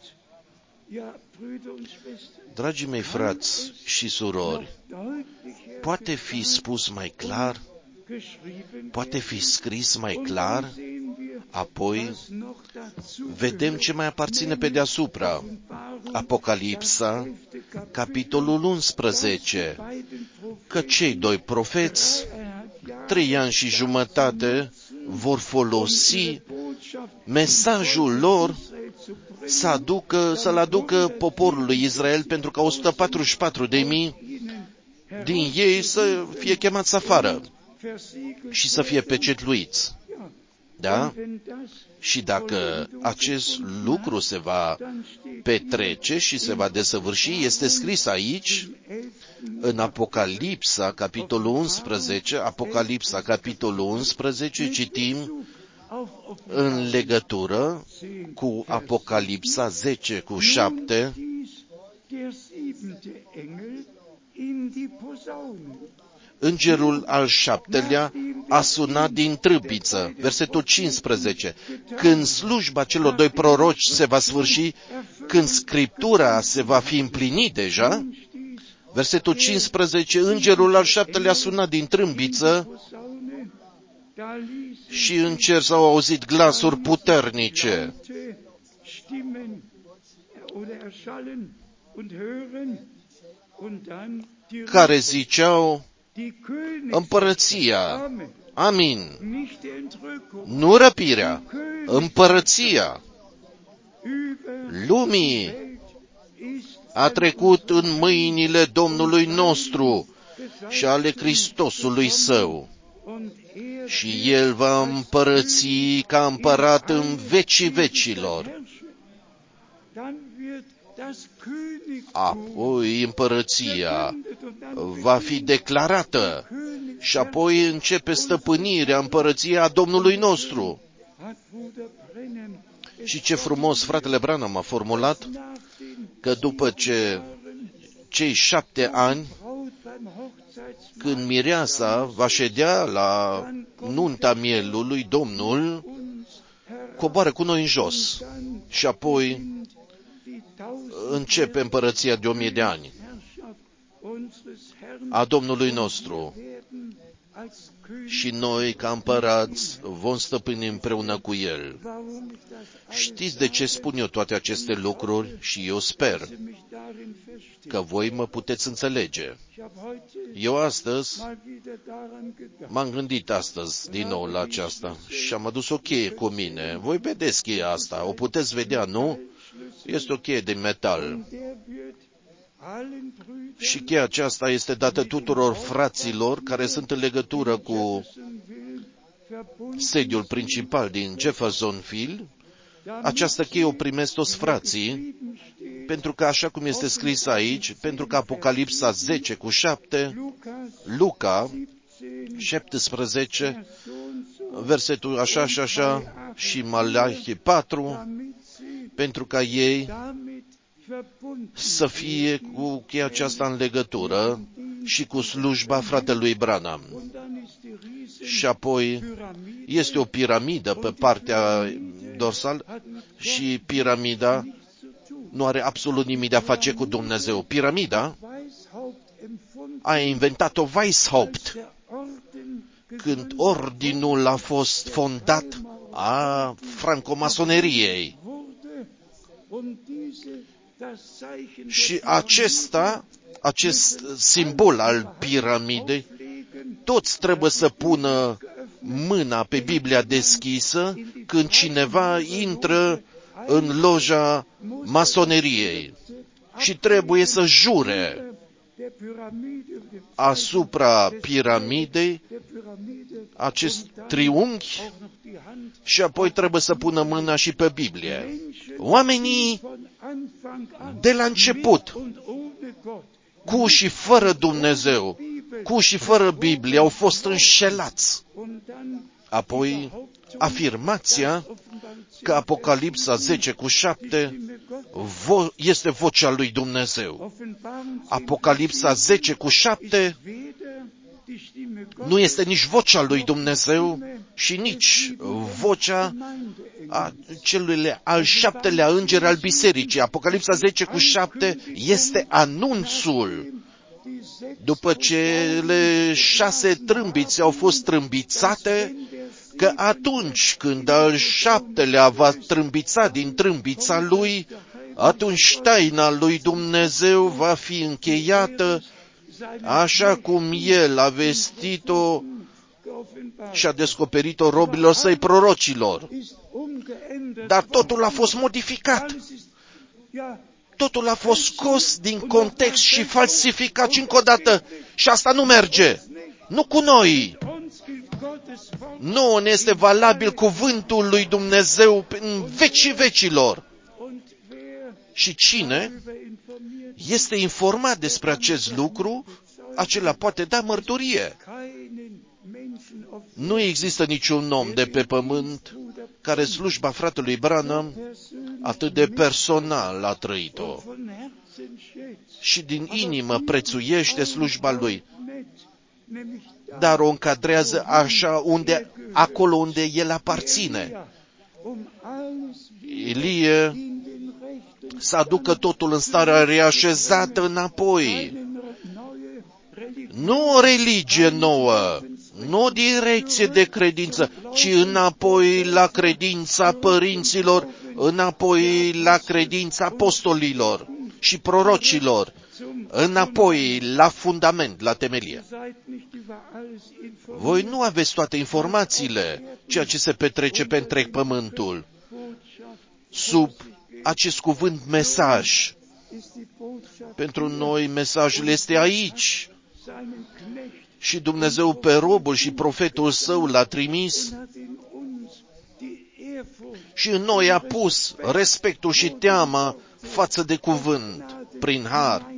Dragii mei frați și surori, poate fi spus mai clar? Poate fi scris mai clar? Apoi vedem ce mai aparține pe deasupra. Apocalipsa, capitolul 11, că cei 2 profeți, 3 ani și jumătate, vor folosi mesajul lor să-l aducă poporului Israel, pentru ca 144.000 din ei să fie chemați afară și să fie pecetluiți. Da? Și dacă acest lucru se va petrece și se va desăvârși, este scris aici, în Apocalipsa, capitolul 11, Apocalipsa, capitolul 11, citim în legătură cu Apocalipsa 10 cu 7, îngerul al 7-lea a sunat din trâmbiță. Versetul 15. Când slujba celor 2 proroci se va sfârși, când Scriptura se va fi împlinit deja, versetul 15, îngerul al 7-lea a sunat din trâmbiță și în cer s-au auzit glasuri puternice care ziceau: împărăția, amin, nu răpirea, împărăția lumii a trecut în mâinile Domnului nostru și ale Hristosului Său. Și El va împărăți ca împărat în vecii vecilor. Apoi împărăția va fi declarată și apoi începe stăpânirea împărăției a Domnului nostru. Și ce frumos fratele Branham a formulat, că după ce cei 7 ani, când mireasa va ședea la nunta mielului, Domnul coboară cu noi în jos și apoi începe împărăția de 1000 de ani a Domnului nostru. și noi, ca împărați, vom stăpâni împreună cu El. Știți de ce spun eu toate aceste lucruri? Și eu sper că voi mă puteți înțelege. Eu astăzi m-am gândit din nou la aceasta și am adus o cheie cu mine. Voi vedeți cheia asta, o puteți vedea, nu? Este o cheie de metal. Și cheia aceasta este dată tuturor fraților care sunt în legătură cu sediul principal din Jeffersonville. Această cheie o primesc toți frații, pentru că, așa cum este scris aici, pentru că Apocalipsa 10:7, Luca 17, versetul așa și așa, și Malachi 4, pentru ca ei să fie cu cheia aceasta în legătură și cu slujba fratelui Branham. Și apoi este o piramidă pe partea dorsală și piramida nu are absolut nimic de a face cu Dumnezeu. Piramida a inventat-o Weishaupt când ordinul a fost fondat a francomasoneriei. Și acest simbol al piramidei, toți trebuie să pună mâna pe Biblia deschisă când cineva intră în loja masoneriei și trebuie să jure asupra piramidei acest triunghi și apoi trebuie să pună mâna și pe Biblie. Oamenii de la început, cu și fără Dumnezeu, cu și fără Biblie, au fost înșelați. Apoi, afirmația că Apocalipsa 10:7 este vocea lui Dumnezeu. Apocalipsa 10:7 nu este nici vocea lui Dumnezeu și nici vocea celui al 7-lea înger al bisericii. Apocalipsa 10:7 este anunțul. După ce cele 6 trâmbițe au fost trâmbițate, că atunci când al 7-lea va trâmbița din trâmbița lui, atunci taina lui Dumnezeu va fi încheiată așa cum El a vestit-o și a descoperit-o robilor săi prorocilor. Dar totul a fost modificat. Totul a fost scos din context și falsificat și încă o dată. Și asta nu merge. Nu cu noi. Nu ne este valabil cuvântul lui Dumnezeu în vecii vecilor. Și cine este informat despre acest lucru, acela poate da mărturie. Nu există niciun om de pe pământ care slujba fratelui Branham atât de personal a trăit-o și din inimă prețuiește slujba lui, dar o încadrează așa acolo unde el aparține. Ilie să aducă totul în starea reașezată înapoi. Nu o religie nouă, nu o direcție de credință, ci înapoi la credința părinților, înapoi la credința apostolilor și prorocilor, înapoi la fundament, la temelie. Voi nu aveți toate informațiile, ceea ce se petrece pe întreg pământul, sub acest cuvânt mesaj. Pentru noi mesajul este aici. Și Dumnezeu pe robul și profetul său l-a trimis și în noi a pus respectul și teama față de cuvânt, prin har.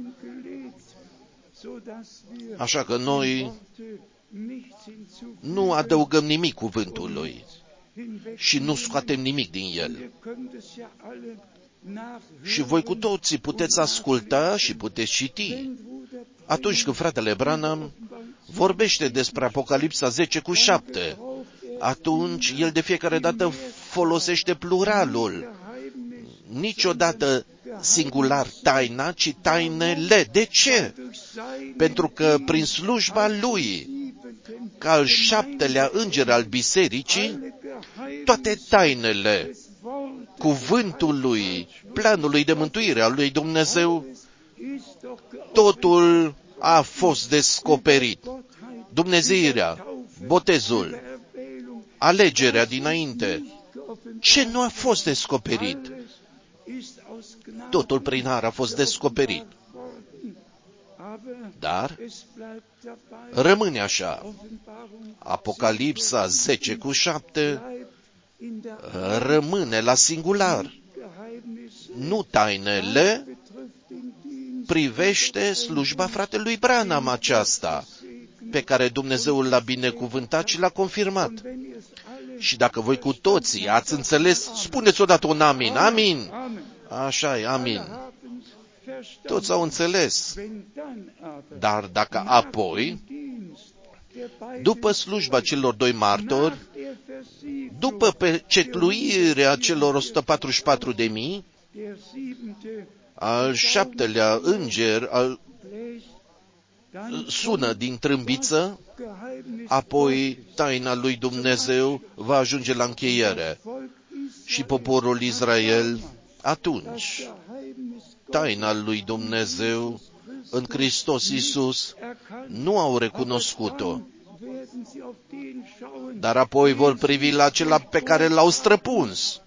Așa că noi nu adăugăm nimic cuvântului și nu scoatem nimic din el. Și voi cu toții puteți asculta și puteți citi. Atunci când fratele Branham vorbește despre Apocalipsa 10:7, atunci el de fiecare dată folosește pluralul. Niciodată singular taina, ci tainele. De ce? Pentru că prin slujba lui ca al 7-lea înger al bisericii, toate tainele cuvântului, planului de mântuire al lui Dumnezeu, totul a fost descoperit. Dumnezeirea, botezul, alegerea dinainte. Ce nu a fost descoperit? Totul prin har a fost descoperit. Dar rămâne așa. Apocalipsa 10:7 rămâne la singular. Nu tainele privește slujba fratelui Branham aceasta, pe care Dumnezeu l-a binecuvântat și l-a confirmat. Și dacă voi cu toții ați înțeles, spuneți odată un amin. Amin. Așa e, amin. Toți au înțeles. Dar dacă apoi, după slujba celor doi martori, după pecetluirea celor 144.000, al 7-lea înger sună din trâmbiță, apoi taina lui Dumnezeu va ajunge la încheiere. Și poporul Israel, atunci, taina lui Dumnezeu în Hristos Iisus nu au recunoscut-o. Dar apoi vor privi la acela pe care l-au străpuns.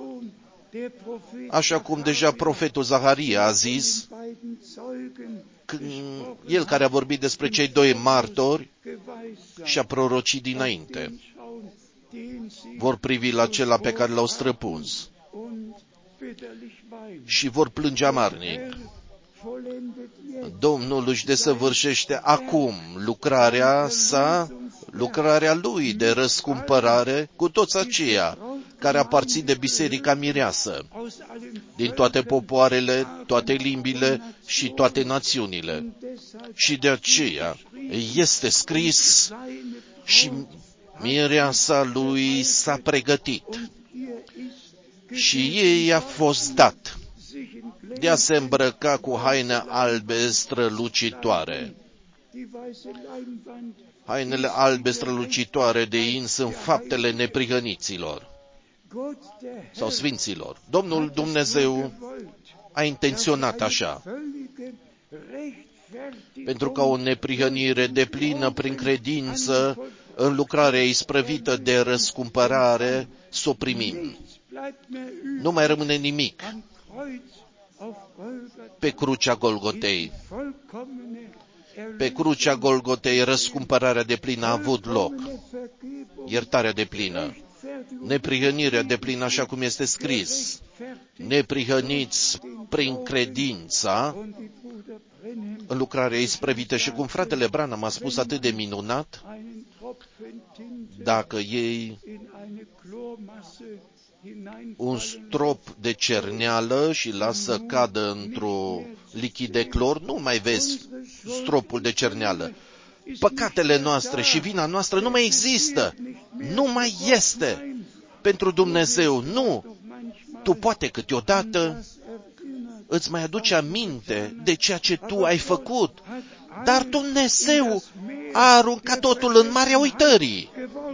Așa cum deja profetul Zaharia a zis, el care a vorbit despre cei doi martori și a prorocit dinainte. Vor privi la acela pe care l-au străpuns și vor plânge amarnic. Domnul își desăvârșește acum lucrarea sa, lucrarea lui de răscumpărare cu toți aceia care aparțin de biserica mireasă, din toate popoarele, toate limbile și toate națiunile. Și de aceea este scris și mireasa lui s-a pregătit și ei a fost dat de a se îmbrăca cu haine albe strălucitoare. Hainele albe strălucitoare de in sunt faptele neprihăniților sau sfinților. Domnul Dumnezeu a intenționat așa, pentru ca o neprihănire deplină prin credință în lucrarea isprăvită de răscumpărare să o primim. Nu mai rămâne nimic pe crucea Golgotei. Pe crucea Golgotei răscumpărarea deplină a avut loc, iertarea deplină, neprihănirea deplină așa cum este scris, neprihăniți prin credința în lucrarea isprăvită. Și cum fratele Branham a spus atât de minunat, dacă ei un strop de cerneală și lasă cadă într-o lichid de clor, nu mai vezi stropul de cerneală. Păcatele noastre și vina noastră nu mai există. Nu mai este pentru Dumnezeu. Nu. Tu poate câteodată îți mai aduci aminte de ceea ce tu ai făcut, dar Dumnezeu a aruncat totul în marea uitării.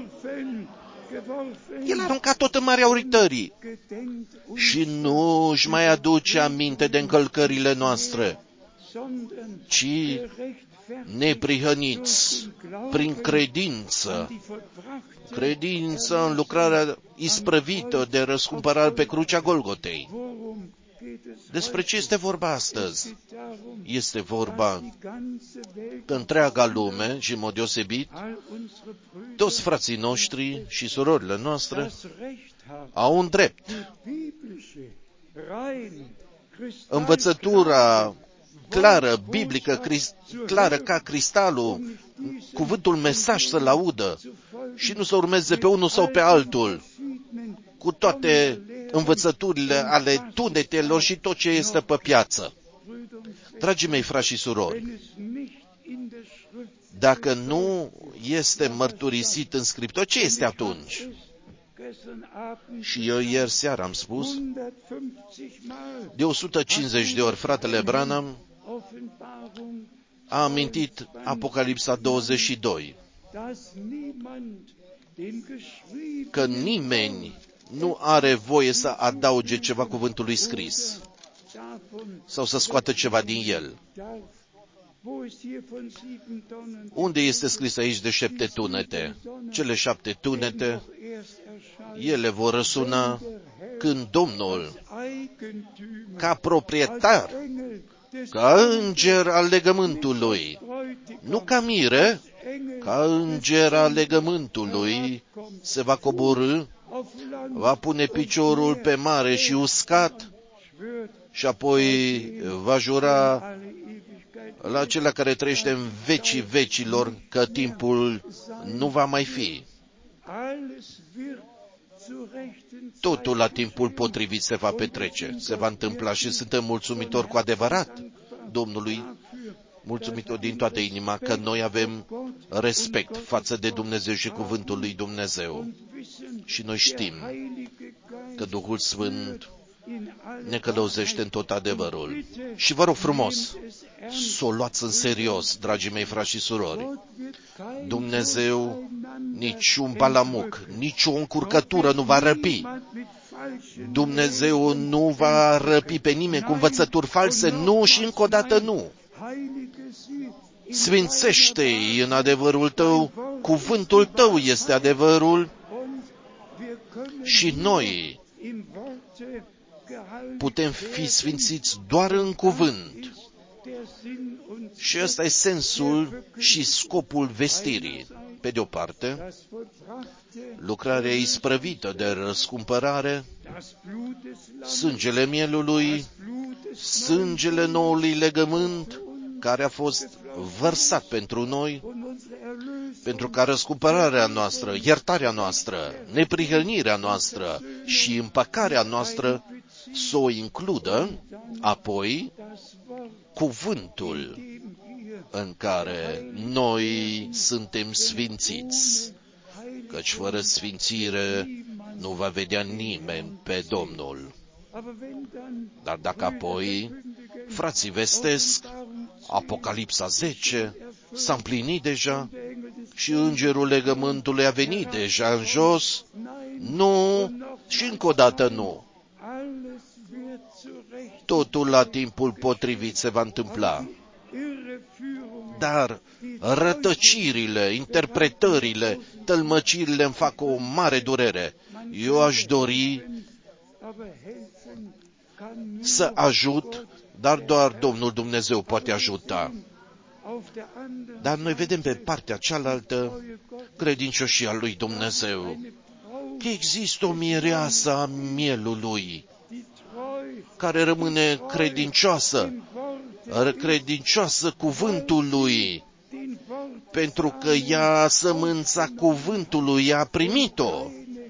El a aruncat tot în marea uitării și nu își mai aduce aminte de încălcările noastre, ci neprihăniți prin credință în lucrarea isprăvită de răscumpărare pe crucea Golgotei. Despre ce este vorba astăzi? Este vorba că întreaga lume, și în mod deosebit, toți frații noștri și surorile noastre au un drept. Învățătura clară, biblică, clară ca cristalul, cuvântul mesaj să-l audă și nu să urmeze pe unul sau pe altul, cu toate învățăturile ale tunetelor și tot ce este pe piață. Dragii mei frați și surori, dacă nu este mărturisit în Scriptură, ce este atunci? Și eu ieri seara am spus, de 150 de ori fratele Branham a amintit Apocalipsa 22. că nimeni nu are voie să adauge ceva cuvântului scris sau să scoată ceva din el. Unde este scris aici de 7 tunete? Cele 7 tunete, ele vor răsuna când Domnul, ca proprietar, ca înger al legământului, nu ca mire, ca înger al legământului, se va coborî, va pune piciorul pe mare și uscat și apoi va jura la acela care trăiește în vecii vecilor că timpul nu va mai fi. Totul la timpul potrivit se va petrece, se va întâmpla și suntem mulțumitori cu adevărat Domnului, mulțumitori din toată inima că noi avem respect față de Dumnezeu și cuvântul lui Dumnezeu. Și noi știm că Duhul Sfânt ne călăuzește în tot adevărul. Și vă rog frumos să o luați în serios, dragii mei frați și surori. Dumnezeu nici un balamuc, nici o încurcătură nu va răpi. Dumnezeu nu va răpi pe nimeni cu învățături false, nu și încă o dată nu. Sfințește-i în adevărul tău, cuvântul tău este adevărul și noi putem fi sfințiți doar în cuvânt. Și ăsta e sensul și scopul vestirii. Pe de o parte, lucrarea isprăvită de răscumpărare, sângele mielului, sângele noului legământ, care a fost vărsat pentru noi, pentru ca răscumpărarea noastră, iertarea noastră, neprihănirea noastră și împăcarea noastră să o includă, apoi, cuvântul în care noi suntem sfințiți, căci fără sfințire nu va vedea nimeni pe Domnul. Dar dacă apoi frații vestesc, Apocalipsa 10 s-a împlinit deja și îngerul legământului a venit deja în jos, nu și încă o dată nu. Totul la timpul potrivit se va întâmpla. Dar rătăcirile, interpretările, tălmăcirile îmi fac o mare durere. Eu aș dori să ajut, dar doar Domnul Dumnezeu poate ajuta. Dar noi vedem pe partea cealaltă credincioșia lui Dumnezeu, că există o mireasă a mielului care rămâne credincioasă cuvântului, pentru că ea sămânța cuvântului a primit-o.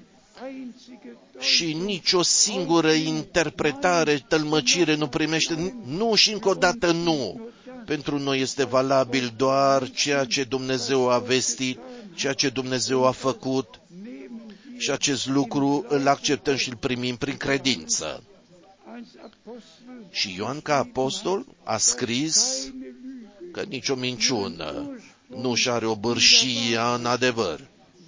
Și nicio singură interpretare, tălmăcire nu primește, nu și încă o dată nu. Pentru noi este valabil doar ceea ce Dumnezeu a vestit, ceea ce Dumnezeu a făcut și acest lucru îl acceptăm și îl primim prin credință. Și Ioan ca apostol a scris că nicio minciună nu și are o bârșie în adevăr.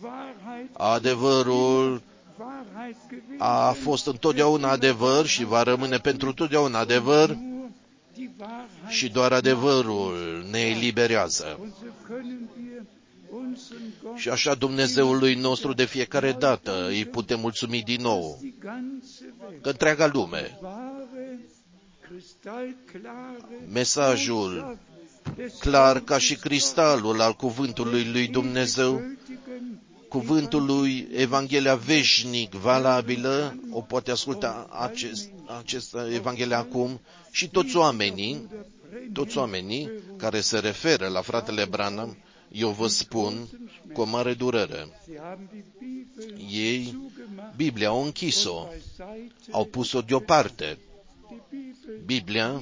Adevărul a fost întotdeauna adevăr și va rămâne pentru totdeauna adevăr și doar adevărul ne eliberează. Și așa Dumnezeului nostru de fiecare dată îi putem mulțumi din nou, că întreaga lume, mesajul clar ca și cristalul al cuvântului lui Dumnezeu, cuvântul lui, Evanghelia veșnic valabilă, o poate asculta această Evanghelie acum și toți oamenii care se referă la fratele Branham, eu vă spun cu o mare durere. Ei, Biblia au închis-o, au pus-o deoparte. Biblia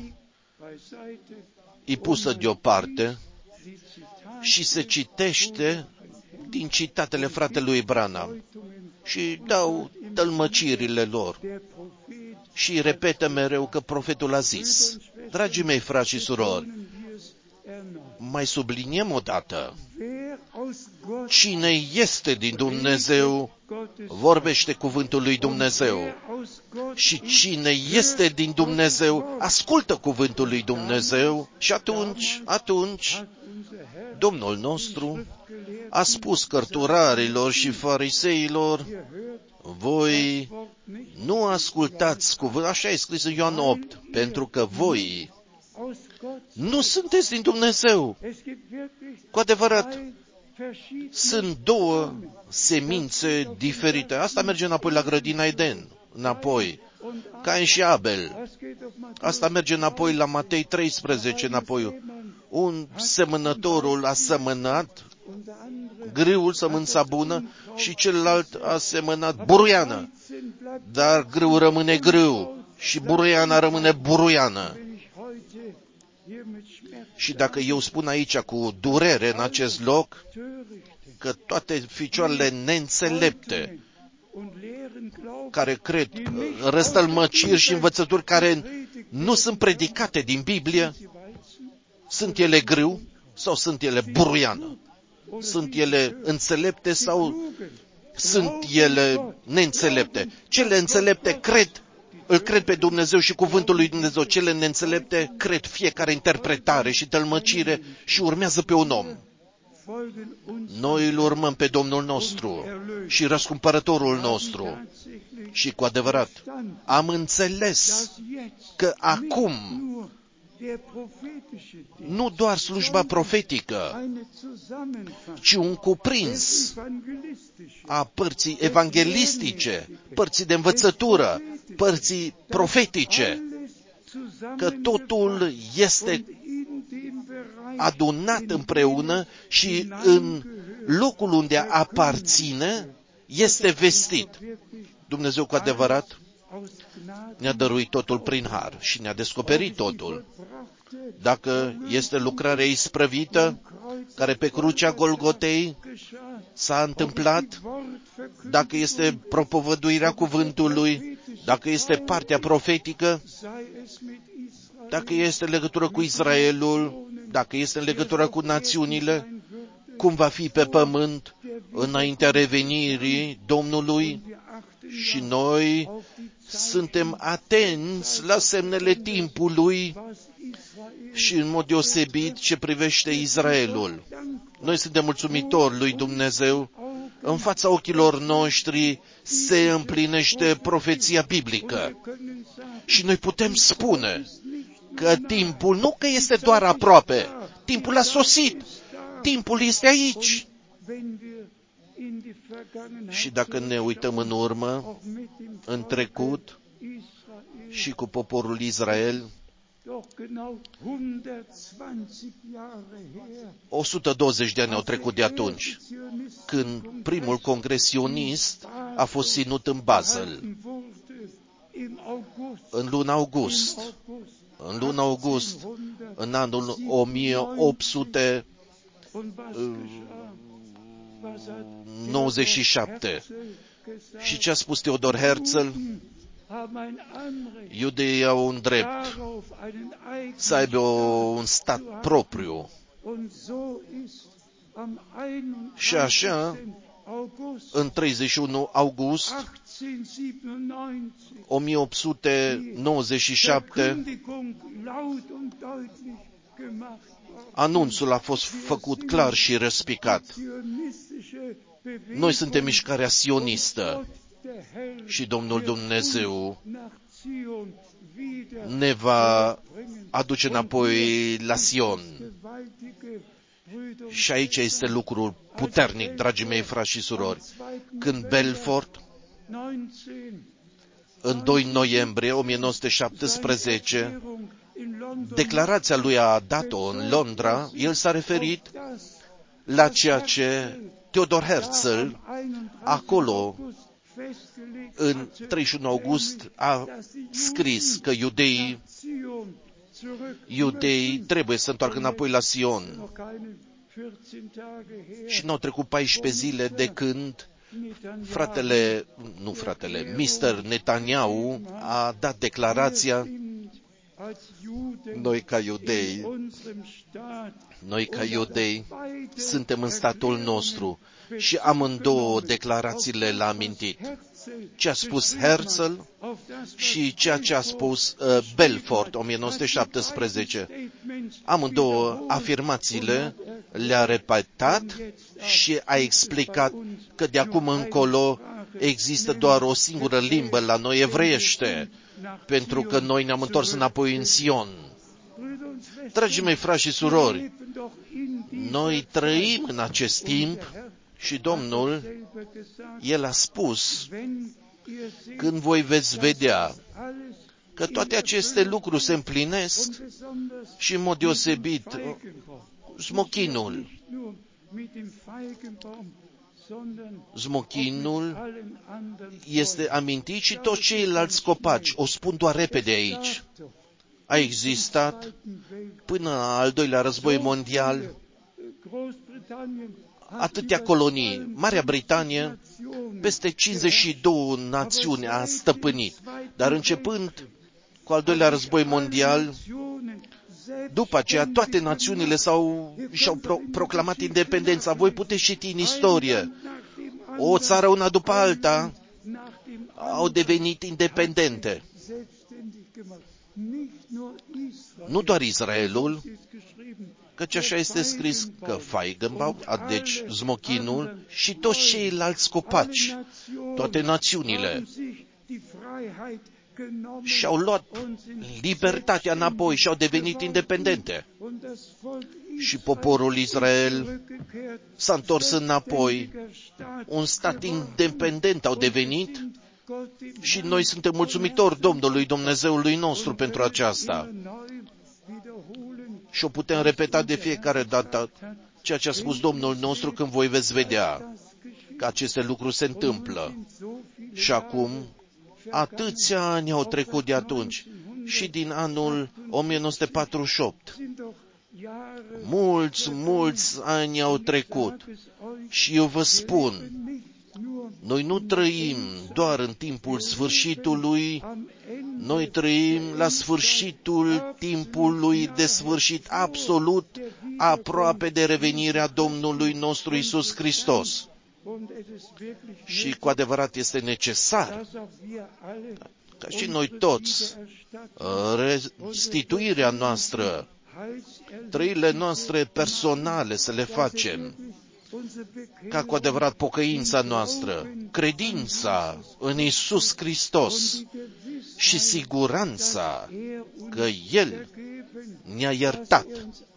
e pusă deoparte și se citește din citatele fratelui Branham și dau tălmăcirile lor și repetă mereu că profetul a zis. Dragii mei frați și surori, mai subliniem o dată, Cine este din Dumnezeu, vorbește cuvântul lui Dumnezeu. Și cine este din Dumnezeu, ascultă cuvântul lui Dumnezeu. Și atunci, Domnul nostru a spus cărturarilor și fariseilor, voi nu ascultați cuvântul, așa e scris în Ioan 8, pentru că voi nu sunteți din Dumnezeu. Cu adevărat, sunt două semințe diferite. Asta merge înapoi la grădina Eden, înapoi. Cain și Abel. Asta merge înapoi la Matei 13, înapoi. Un semănătorul a semănat grâul, sămânța bună, și celălalt a semănat buruiană. Dar grâul rămâne grâu și buruiana rămâne buruiană. Și dacă eu spun aici cu durere în acest loc că toate ficioarele neînțelepte care cred răstălmăciri și învățături care nu sunt predicate din Biblie, sunt ele grâu sau sunt ele buruiană? Sunt ele înțelepte sau sunt ele neînțelepte? Cele înțelepte îl cred pe Dumnezeu și cuvântul lui Dumnezeu. Cele neînțelepte cred fiecare interpretare și tălmăcire și urmează pe un om. Noi îl urmăm pe Domnul nostru și răscumpărătorul nostru. Și cu adevărat, am înțeles că acum nu doar slujba profetică, ci un cuprins a părții evanghelistice, părții de învățătură, părții profetice, că totul este adunat împreună și în locul unde aparține este vestit. Dumnezeu cu adevărat ne-a dăruit totul prin har și ne-a descoperit totul. Dacă este lucrarea isprăvită care pe crucea Golgotei s-a întâmplat, dacă este propovăduirea cuvântului, dacă este partea profetică, dacă este în legătură cu Israelul, dacă este în legătură cu națiunile, cum va fi pe pământ înaintea revenirii Domnului, și noi suntem atenți la semnele timpului și în mod deosebit ce privește Israelul. Noi suntem mulțumitori lui Dumnezeu. În fața ochilor noștri se împlinește profeția biblică. Și noi putem spune că timpul nu că este doar aproape, timpul a sosit, timpul este aici. Și dacă ne uităm în urmă, în trecut și cu poporul Israel, 120 de ani au trecut de atunci, când primul congres sionist a fost ținut în Basel, în luna august, în anul 1897. Și ce a spus Theodor Herzl? Iudeii au un drept să aibă un stat propriu. Și așa, în 31 august 1897, anunțul a fost făcut clar și răspicat. Noi suntem mișcarea sionistă și Domnul Dumnezeu ne va aduce înapoi la Sion. Și aici este lucrul puternic, dragii mei frați și surori. Când Belfort, în 2 noiembrie 1917, declarația lui a dat-o în Londra, el s-a referit la ceea ce Theodor Herzl acolo în 31 august a scris, că iudeii trebuie să întoarcă înapoi la Sion. Și n-au trecut 14 zile de când Mr. Netanyahu a dat declarația Noi ca iudei suntem în statul nostru și amândouă declarațiile le-a amintit. Ce a spus Herzl și ceea ce a spus Belfort, 1917. Amândouă afirmațiile le-a repetat și a explicat că de acum încolo există doar o singură limbă la noi, evreiește, pentru că noi ne-am întors înapoi în Sion. Dragii mei frați și surori, noi trăim în acest timp și Domnul, El a spus, când voi veți vedea că toate aceste lucruri se împlinesc și în mod deosebit smochinul este amintit și toți ceilalți copaci. O spun doar repede aici. A existat până al doilea război mondial atâtea colonii. Marea Britanie peste 52 națiuni a stăpânit, dar începând cu al doilea război mondial, după aceea toate națiunile și-au proclamat independența. Voi puteți citi în istorie. O țară una după alta au devenit independente. Nu doar Israelul, căci așa este scris că Feigenbaum, deci smochinul și toți ceilalți copaci, toate națiunile, și-au luat libertatea înapoi și au devenit independente. Și poporul Israel s-a întors înapoi, un stat independent au devenit și noi suntem mulțumitori Domnului Dumnezeului nostru pentru aceasta. Și o putem repeta de fiecare dată ceea ce a spus Domnul nostru când voi veți vedea că aceste lucruri se întâmplă. Și acum, atâția ani au trecut de atunci și din anul 1948. Mulți ani au trecut și eu vă spun, noi nu trăim doar în timpul sfârșitului, noi trăim la sfârșitul timpului de sfârșit, absolut aproape de revenirea Domnului nostru Iisus Hristos. Și cu adevărat este necesar ca și noi toți restituirea noastră, trăirile noastre personale să le facem, ca cu adevărat pocăința noastră, credința în Iisus Hristos și siguranța că El ne-a iertat,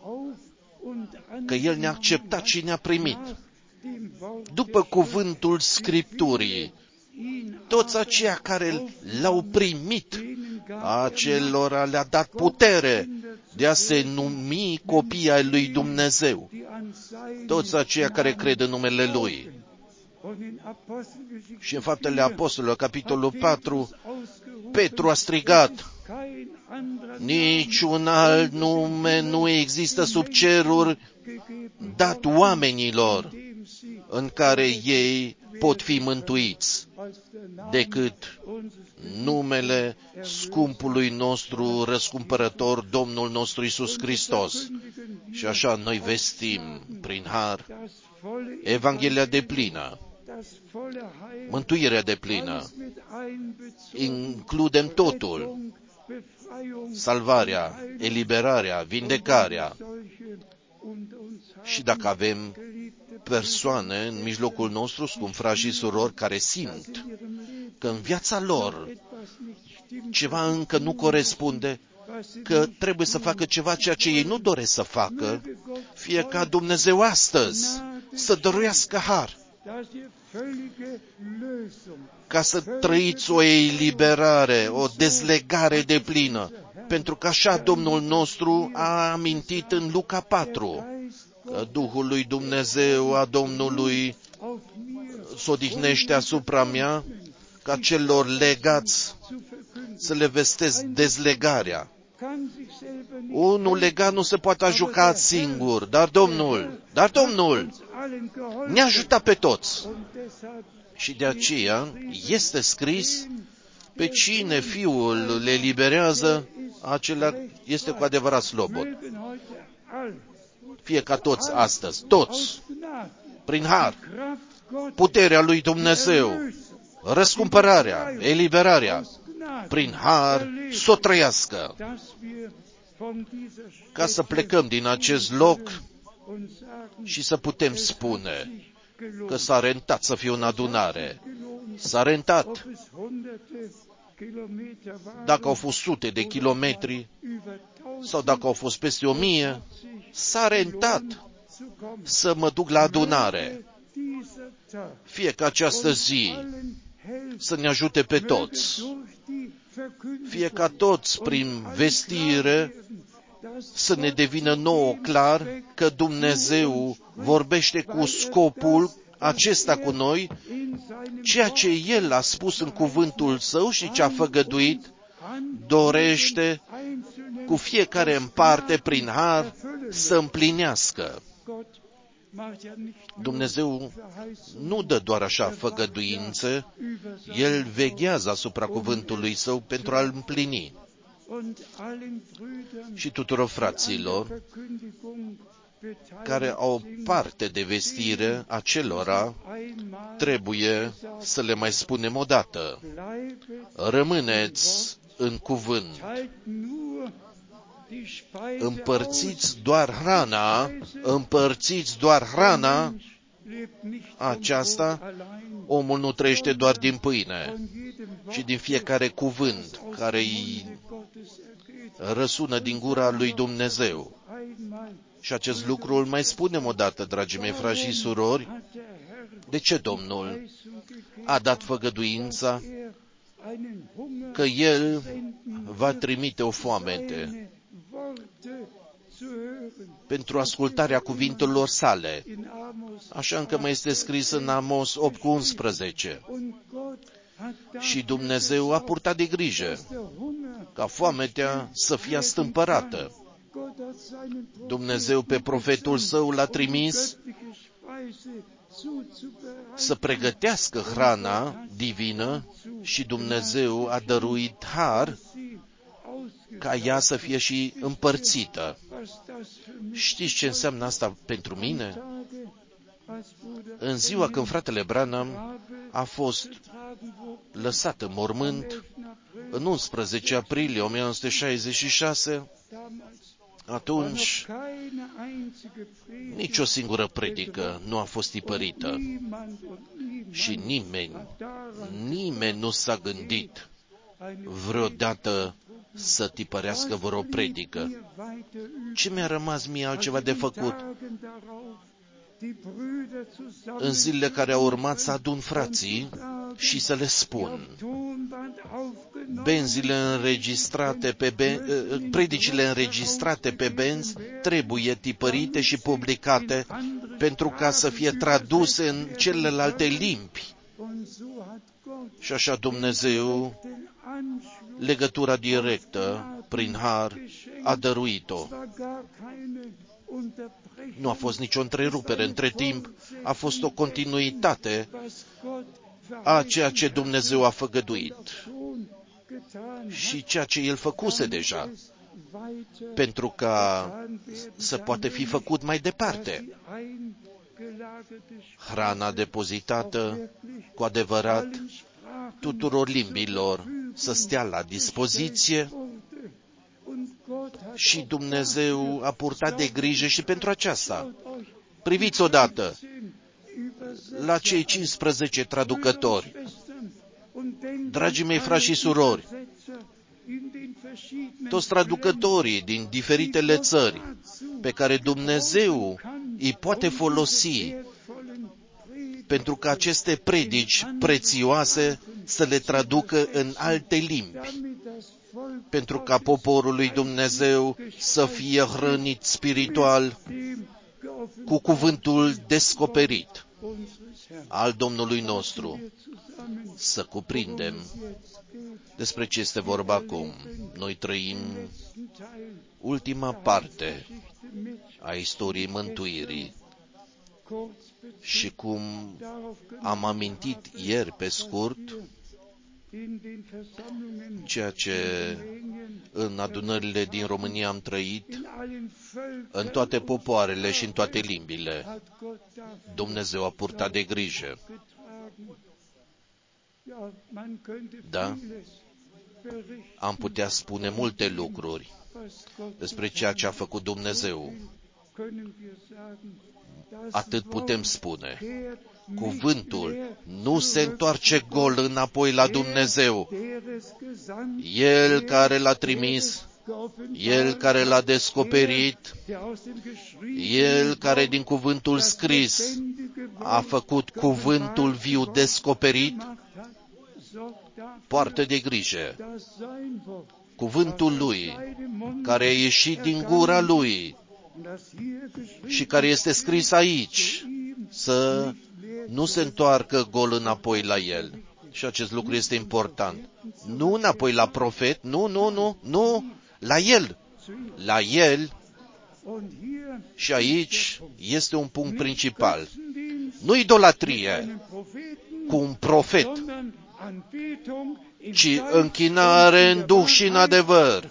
că El ne-a acceptat și ne-a primit. După cuvântul Scripturii, toți aceia care l-au primit, acelora le-a dat putere de a se numi copii ai lui Dumnezeu. Toți aceia care cred în numele Lui. Și în Faptele Apostolilor, capitolul 4, Petru a strigat, niciun alt nume nu există sub ceruri dat oamenilor în care ei pot fi mântuiți, decât numele scumpului nostru răscumpărător, Domnul nostru Iisus Hristos. Și așa noi vestim prin har Evanghelia deplină, mântuirea deplină, includem totul, salvarea, eliberarea, vindecarea. Și dacă avem persoane în mijlocul nostru, scumpi frați și surori, care simt că în viața lor ceva încă nu corespunde, că trebuie să facă ceva ceea ce ei nu doresc să facă, fie ca Dumnezeu astăzi să dăruiască har, ca să trăiți o eliberare, o dezlegare deplină, pentru că așa Domnul nostru a amintit în Luca 4, că Duhul lui Dumnezeu a Domnului s-odihnește asupra mea, ca celor legați să le vestesc dezlegarea. Unul legat nu se poate juca singur, dar Domnul ne-a ajutat pe toți. Și de aceea este scris, pe cine Fiul le eliberează, acela este cu adevărat slobod. Fie ca toți astăzi, toți, prin har, puterea lui Dumnezeu, răscumpărarea, eliberarea, prin har, s-o trăiască, ca să plecăm din acest loc și să putem spune că s-a rentat să fie o adunare. S-a rentat. Dacă au fost sute de kilometri sau dacă au fost peste 1000, s-a rentat să mă duc la adunare. Fie că această zi să ne ajute pe toți, fie ca toți prin vestire să ne devină nouă clar că Dumnezeu vorbește cu scopul acesta cu noi, ceea ce El a spus în cuvântul Său și ce a făgăduit, dorește cu fiecare în parte prin har să împlinească. Dumnezeu nu dă doar așa făgăduințe, El veghează asupra cuvântului Său pentru a-l împlini. Și tuturor fraților care au parte de vestire, acelora trebuie să le mai spunem o dată: rămâneți în cuvânt, împărțiți doar hrana aceasta. Omul nu trăiește doar din pâine, ci din fiecare cuvânt care îi răsună din gura lui Dumnezeu. Și acest lucru îl mai spunem o dată, dragii mei frați și surori, de ce Domnul a dat făgăduința că El va trimite o foamete pentru ascultarea cuvintelor sale, așa încă mai este scris în Amos 8:11. Și Dumnezeu a purtat de grijă ca foametea să fie astâmpărată. Dumnezeu pe profetul Său l-a trimis să pregătească hrana divină și Dumnezeu a dăruit har ca ea să fie și împărțită. Știți ce înseamnă asta pentru mine? În ziua când fratele Branham a fost lăsat în mormânt, în 11 aprilie 1966, atunci nici o singură predică nu a fost tipărită și nimeni nu s-a gândit vreodată să tipărească vreo predică. Ce mi-a rămas mie altceva de făcut? În zilele care au urmat să adun frații și să le spun: predicile înregistrate pe benzi trebuie tipărite și publicate pentru ca să fie traduse în celelalte limbi. Și așa Dumnezeu, legătura directă prin har, a dăruit-o. Nu a fost nicio întrerupere între timp, a fost o continuitate a ceea ce Dumnezeu a făgăduit și ceea ce El făcuse deja, pentru ca să poate fi făcut mai departe. Hrana depozitată, cu adevărat, tuturor limbilor să stea la dispoziție și Dumnezeu a purtat de grijă și pentru aceasta. Priviți odată la cei 15 traducători. Dragii mei frați și surori, toți traducătorii din diferitele țări pe care Dumnezeu îi poate folosi pentru că aceste predici prețioase să le traducă în alte limbi, pentru ca poporul lui Dumnezeu să fie hrănit spiritual cu cuvântul descoperit al Domnului nostru. Să cuprindem despre ce este vorba acum. Noi trăim ultima parte a istoriei mântuirii și cum am amintit ieri pe scurt, ceea ce în adunările din România am trăit, în toate popoarele și în toate limbile, Dumnezeu a purtat de grijă. Da? Am putea spune multe lucruri despre ceea ce a făcut Dumnezeu. Atât putem spune. Cuvântul nu se întoarce gol înapoi la Dumnezeu. El care l-a trimis, El care l-a descoperit, El care din cuvântul scris a făcut cuvântul viu descoperit, poartă de grijă. Cuvântul Lui, care a ieșit din gura Lui și care este scris aici, să nu se întoarcă gol înapoi la El. Și acest lucru este important. Nu înapoi la profet, nu, la El. La El. Și aici este un punct principal. Nu idolatrie cu un profet, ci închinare în duh și în adevăr.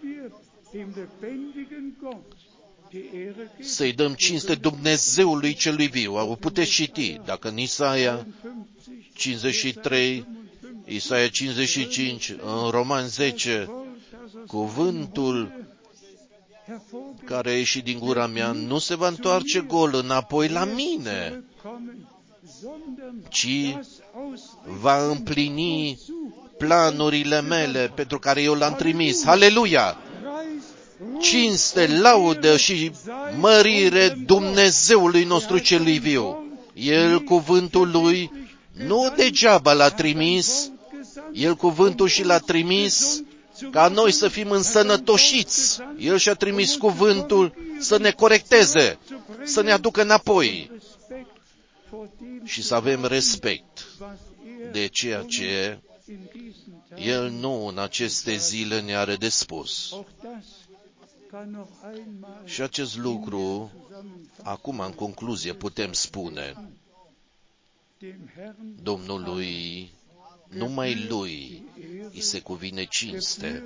Să-i dăm cinste Dumnezeului celui viu. O puteți citi, dacă în Isaia 53, Isaia 55, în Romani 10, cuvântul care a ieșit din gura mea nu se va întoarce gol înapoi la mine, ci va împlini planurile mele pentru care eu l-am trimis. Haleluia! Cinste, laudă și mărire Dumnezeului nostru celui viu. El, cuvântul Lui, nu degeaba l-a trimis, El cuvântul și l-a trimis ca noi să fim însănătoșiți. El și-a trimis cuvântul să ne corecteze, să ne aducă înapoi și să avem respect de ceea ce El nu în aceste zile ne are de spus. Și acest lucru, acum în concluzie, putem spune, Domnului, numai Lui îi se cuvine cinste,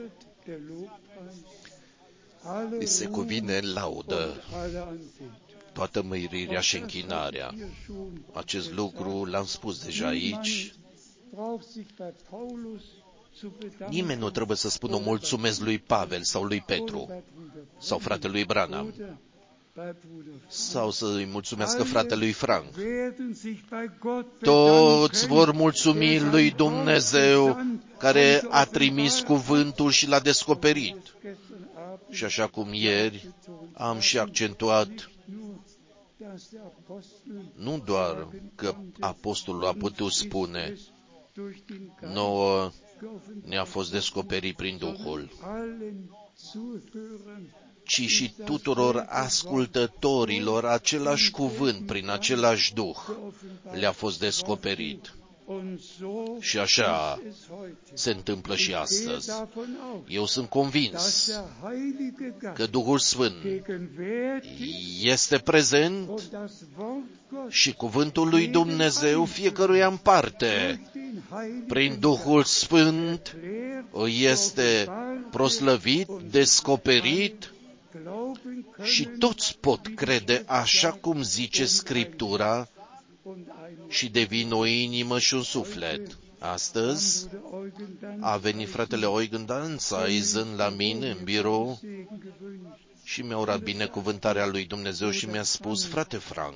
îi se cuvine laudă, toată mărirea și închinarea. Acest lucru l-am spus deja aici. Nimeni nu trebuie să spună mulțumesc lui Pavel sau lui Petru sau fratelui Branham sau să-i mulțumească fratelui Frank. Toți vor mulțumi lui Dumnezeu care a trimis cuvântul și l-a descoperit. Și așa cum ieri am și accentuat, nu doar că apostolul a putut spune, nouă ne-a fost descoperit prin Duhul, ci și tuturor ascultătorilor același cuvânt prin același Duh le-a fost descoperit. Și așa se întâmplă și astăzi. Eu sunt convins că Duhul Sfânt este prezent și cuvântul lui Dumnezeu fiecăruia în parte, prin Duhul Sfânt, este proslăvit, descoperit și toți pot crede așa cum zice Scriptura și devin o inimă și un suflet. Astăzi a venit fratele Eugen Danzaizen la mine în birou și mi-a urat binecuvântarea lui Dumnezeu și mi-a spus, frate Frank,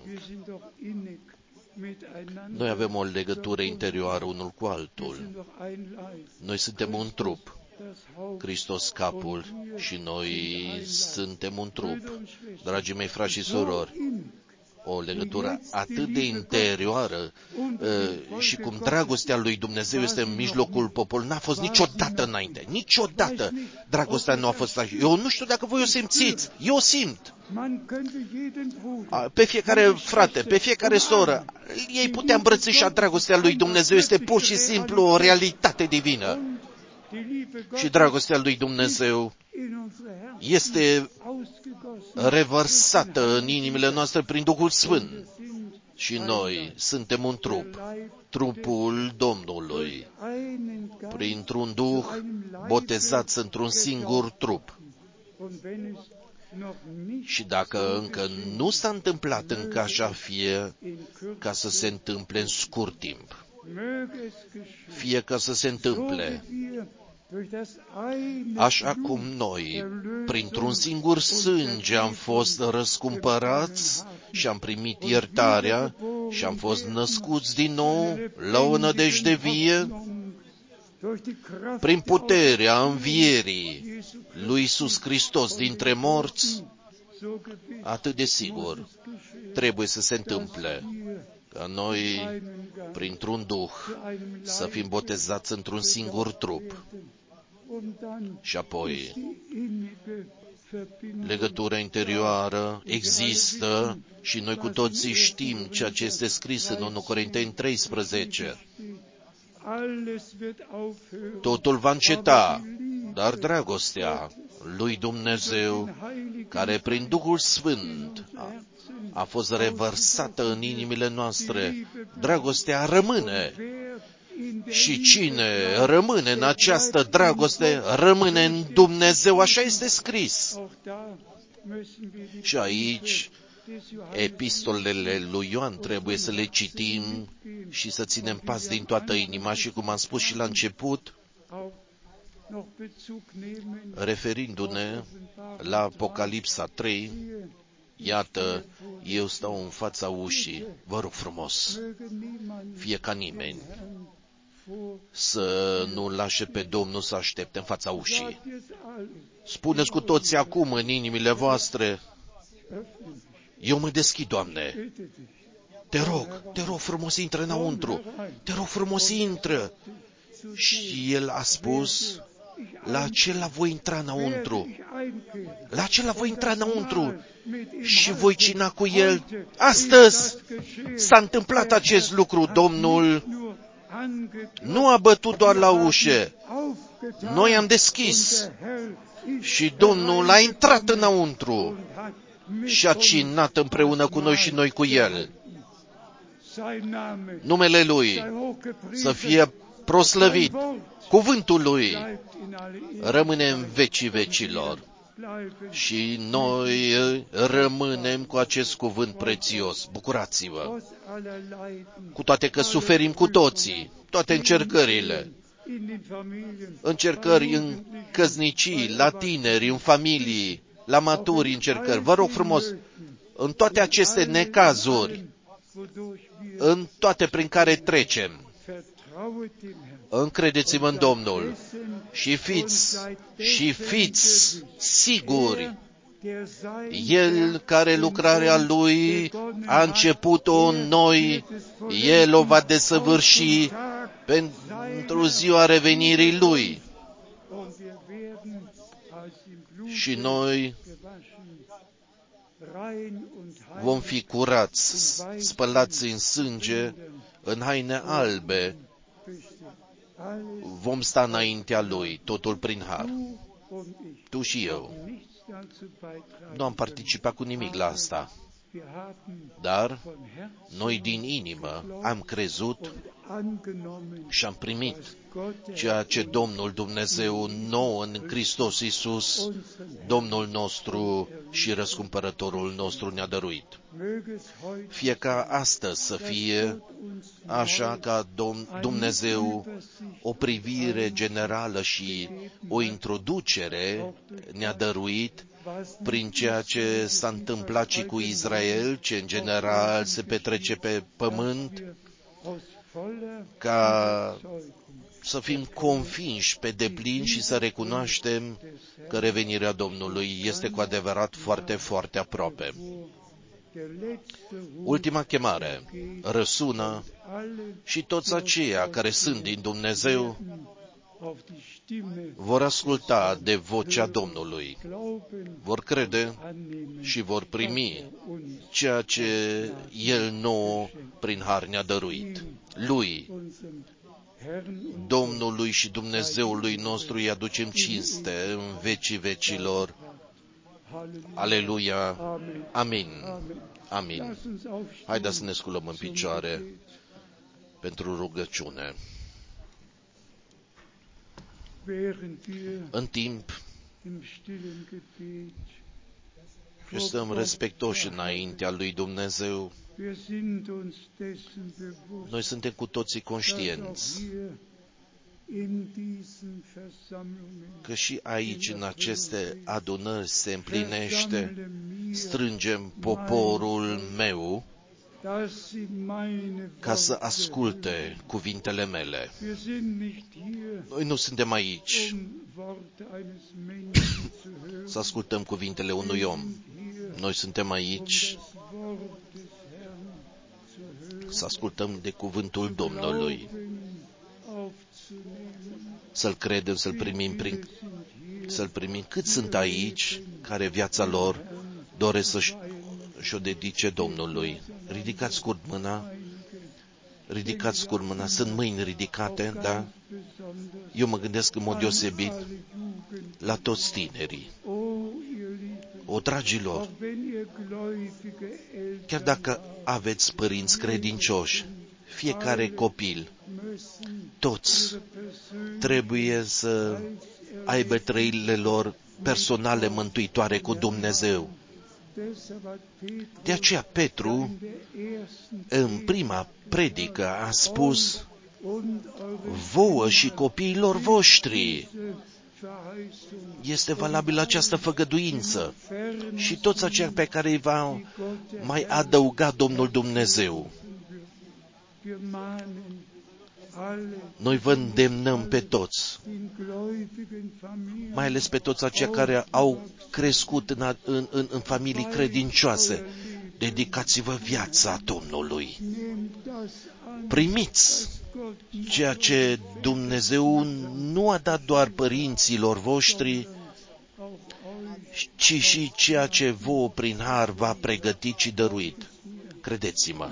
noi avem o legătură interioară unul cu altul. Noi suntem un trup. Hristos capul și noi suntem un trup. Dragii mei frați și surori, o legătură atât de interioară și cum dragostea lui Dumnezeu este în mijlocul poporului, n-a fost niciodată înainte. Niciodată dragostea nu a fost așa. Eu nu știu dacă voi o simțiți. Eu o simt. Pe fiecare frate, pe fiecare soră, ei putea îmbrățișa dragostea lui Dumnezeu. Este pur și simplu o realitate divină. Și dragostea lui Dumnezeu este revărsată în inimile noastre prin Duhul Sfânt. Și noi suntem un trup, trupul Domnului, printr-un Duh, botezați într-un singur trup. Și dacă încă nu s-a întâmplat încă așa, fie ca să se întâmple în scurt timp. Fie ca să se întâmple așa cum noi, printr-un singur sânge, am fost răscumpărați și am primit iertarea și am fost născuți din nou la o nădejde vie, prin puterea învierii lui Iisus Hristos dintre morți, atât de sigur trebuie să se întâmple ca noi, printr-un Duh, să fim botezați într-un singur trup. Și apoi, legătura interioară există și noi cu toții știm ceea ce este scris în 1 Corinteni 13. Totul va înceta, dar dragostea lui Dumnezeu, care prin Duhul Sfânt a fost revărsată în inimile noastre, dragostea rămâne. Și cine rămâne în această dragoste, rămâne în Dumnezeu, așa este scris. Și aici, epistolele lui Ioan trebuie să le citim și să ținem pas din toată inima și, cum am spus și la început, referindu-ne la Apocalipsa 3, iată, eu stau în fața ușii, vă rog frumos, fie ca nimeni să nu lase pe Domnul să aștepte în fața ușii. Spuneți cu toții acum în inimile voastre, eu mă deschid, Doamne, te rog frumos, intră înăuntru, te rog frumos, intră. Și el a spus, la acela voi intra înăuntru, la acela voi intra înăuntru și voi cina cu el. Astăzi s-a întâmplat acest lucru, Domnul nu a bătut doar la ușă, noi am deschis și Domnul a intrat înăuntru și a cinat împreună cu noi și noi cu El. Numele Lui să fie proslăvit, cuvântul Lui rămâne în vecii vecilor și noi rămânem cu acest cuvânt prețios. Bucurați-vă! Cu toate că suferim cu toții, toate încercările, încercări în căsnicii, la tineri, în familii, la maturi încercări. Vă rog frumos, în toate aceste necazuri, în toate prin care trecem, încredeți-vă în Domnul și fiți siguri. El care lucrarea Lui a început-o în noi, El o va desăvârși pentru ziua revenirii Lui. Și noi vom fi curați, spălați în sânge, în haine albe, vom sta înaintea Lui, totul prin har. Tu și eu nu am participat cu nimic la asta, dar noi din inimă am crezut și am primit ceea ce Domnul Dumnezeu nouă în Hristos Iisus, Domnul nostru și Răscumpărătorul nostru ne-a dăruit. Fie ca astăzi să fie așa ca Dumnezeu o privire generală și o introducere ne-a dăruit prin ceea ce s-a întâmplat și cu Israel, ce în general se petrece pe pământ, ca să fim convinși pe deplin și să recunoaștem că revenirea Domnului este cu adevărat foarte, foarte aproape. Ultima chemare răsună și toți aceia care sunt din Dumnezeu vor asculta de vocea Domnului, vor crede și vor primi ceea ce El nouă prin har ne-a dăruit. Lui, Domnului și Dumnezeului nostru, îi aducem cinste în vecii vecilor. Aleluia! Amin! Amin! Haideți să ne sculăm în picioare pentru rugăciune. în timp ce stăm respectoși înaintea lui Dumnezeu, noi suntem cu toții conștienți că și aici, în aceste adunări, se împlinește: strângem poporul meu ca să asculte cuvintele mele. Noi nu suntem aici să ascultăm cuvintele unui om. Noi suntem aici să ascultăm de cuvântul Domnului, să-L credem, să-L primim. Cât sunt aici care viața lor doresc să-și o dedice Domnului? Ridicați scurt mâna. Ridicați scurt mâna. Sunt mâini ridicate, da? Eu mă gândesc în mod deosebit la toți tinerii. O, dragilor, chiar dacă aveți părinți credincioși, fiecare copil, toți trebuie să aibă trăirile lor personale mântuitoare cu Dumnezeu. De aceea Petru, în prima predică, a spus: vouă și copiilor voștri este valabilă această făgăduință, și toți aceia pe care îi va mai adăuga Domnul Dumnezeu. Noi vă îndemnăm pe toți, mai ales pe toți aceia care au crescut în familii credincioase: dedicați-vă viața Domnului. Primiți ceea ce Dumnezeu nu a dat doar părinților voștri, ci și ceea ce vouă prin har v-a pregătit și dăruit. Credeți-mă,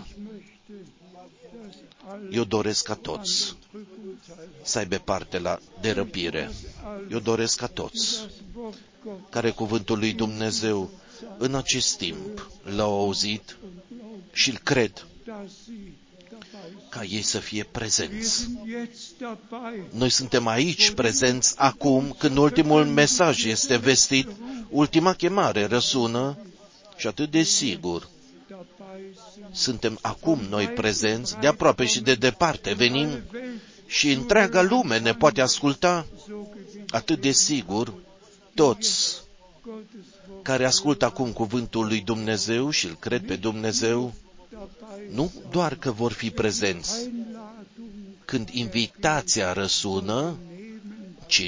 eu doresc ca toți să aibă parte de răpire. Eu doresc ca toți care cuvântul lui Dumnezeu în acest timp l-au auzit și îl cred, ca ei să fie prezenți. Noi suntem aici prezenți acum, când ultimul mesaj este vestit, ultima chemare răsună, și atât de sigur suntem acum noi prezenți, de aproape și de departe venim, și întreaga lume ne poate asculta. Atât de sigur, toți care ascultă acum cuvântul lui Dumnezeu și îl cred pe Dumnezeu, nu doar că vor fi prezenți când invitația răsună, ci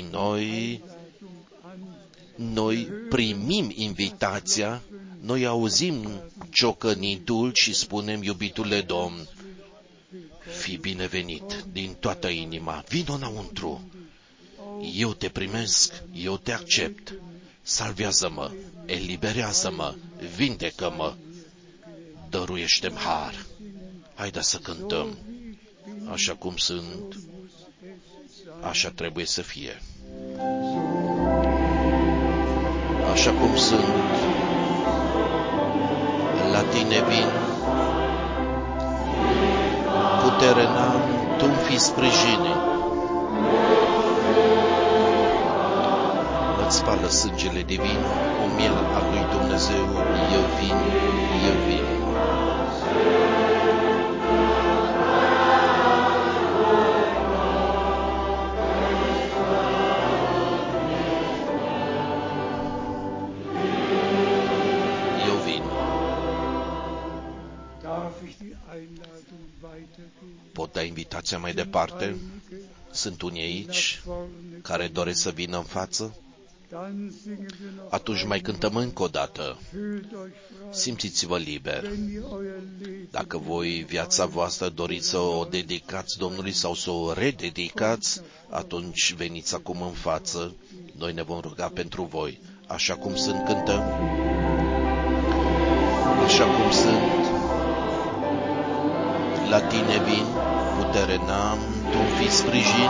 noi primim invitația, noi auzim ciocănitul și spunem: iubitule Domn, fii binevenit din toată inima, vino înăuntru, eu te primesc, eu te accept, salvează-mă, eliberează-mă, vindecă-mă, dăruiește-mi har. Haideți să cântăm: așa cum sunt, așa trebuie să fie. Așa cum sunt, la tine vin, putere n-am, tu-mi fii sprijinit. Mă-ți spală sângele divin, cu miel al lui Dumnezeu, eu vin, eu vin. Pot da invitația mai departe? Sunt unii aici care doresc să vină în față? Atunci mai cântăm încă o dată. Simțiți-vă liber. Dacă voi, viața voastră, doriți să o dedicați Domnului sau să o rededicați, atunci veniți acum în față. Noi ne vom ruga pentru voi. Așa cum sunt, cântăm. Așa cum sunt, la tine vin, putere n-am, tu-mi fii sprijin.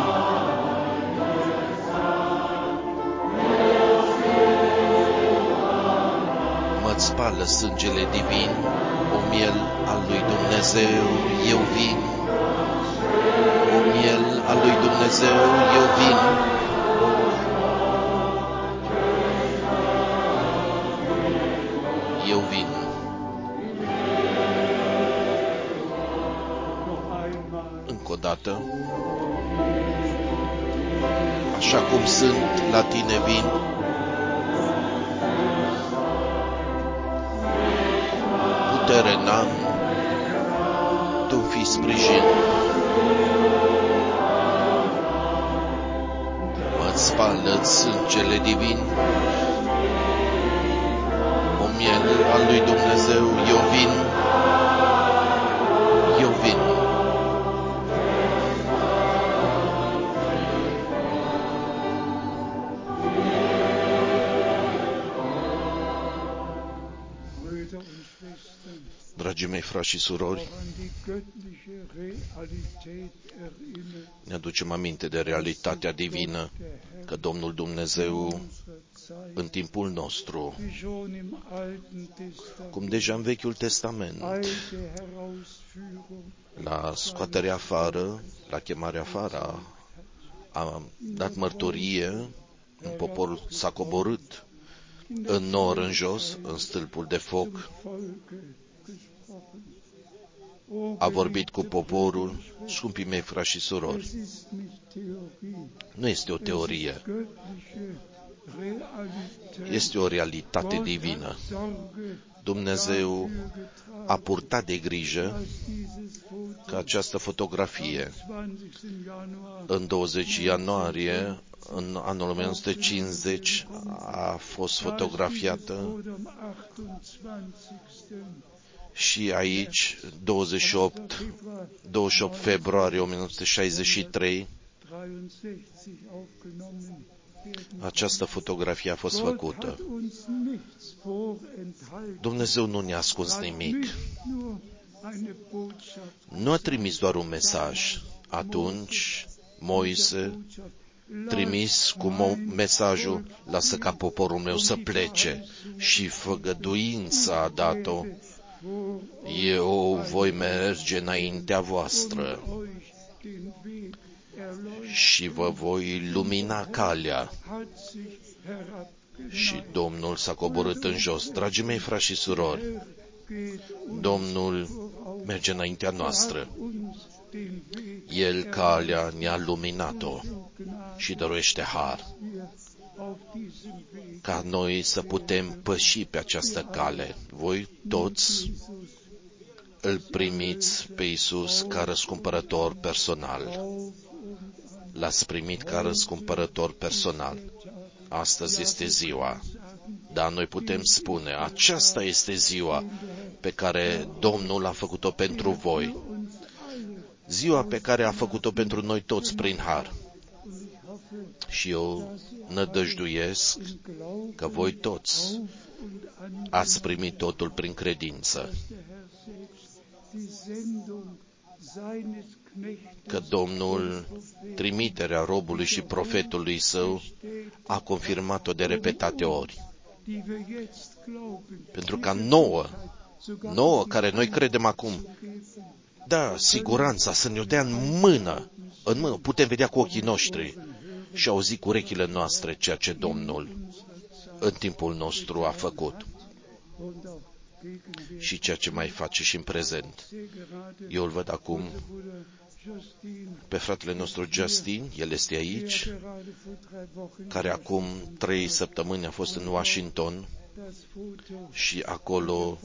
Mă-ți spală sângele divin, cu miel al lui Dumnezeu, eu vin. Cu miel al lui Dumnezeu, eu vin. Eu vin. Încă o dată. Așa cum sunt, la tine vin. Putere n-am, tu fii sprijin. Mă-ți spală-ți sângele divin. O miel al lui Dumnezeu, eu vin. Eu vin. Dragii mei frați și surori, ne aducem aminte de realitatea divină, că Domnul Dumnezeu, în timpul nostru, cum deja în Vechiul Testament, la scoaterea afară, la chemarea afară, a dat mărturie, un popor s-a coborât în nor, în jos, în stâlpul de foc, a vorbit cu poporul. Scumpii mei frați și surori, nu este o teorie, este o realitate divină. Dumnezeu a purtat de grijă ca această fotografie, în 20 ianuarie, în anul 1950, a fost fotografiată și aici, 28 februarie 1963, această fotografie a fost făcută. Dumnezeu nu ne-a ascuns nimic. Nu a trimis doar un mesaj. Atunci, Moise, trimis cu mesajul, lasă ca poporul meu să plece, și făgăduința a dat-o, eu voi merge înaintea voastră și vă voi lumina calea. Și Domnul s-a coborât în jos. Dragii mei frați și surori, Domnul merge înaintea noastră. El calea ne-a luminat-o și dăruiește har ca noi să putem păși pe această cale. Voi toți îl primiți pe Iisus ca răscumpărător personal. L-ați primit ca răscumpărător personal. Astăzi este ziua. Dar noi putem spune, aceasta este ziua pe care Domnul a făcut-o pentru voi. Ziua pe care a făcut-o pentru noi toți prin har. Și eu nădăjduiesc că voi toți ați primit totul prin credință. Că Domnul, trimiterea robului și profetului său, a confirmat-o de repetate ori. Pentru ca nouă care noi credem acum, da, siguranța să ne-o dea în mână, putem vedea cu ochii noștri și auzi cu urechile noastre ceea ce Domnul în timpul nostru a făcut și ceea ce mai face și în prezent. Eu îl văd acum pe fratele nostru Justin, el este aici, care acum 3 săptămâni a fost în Washington și acolo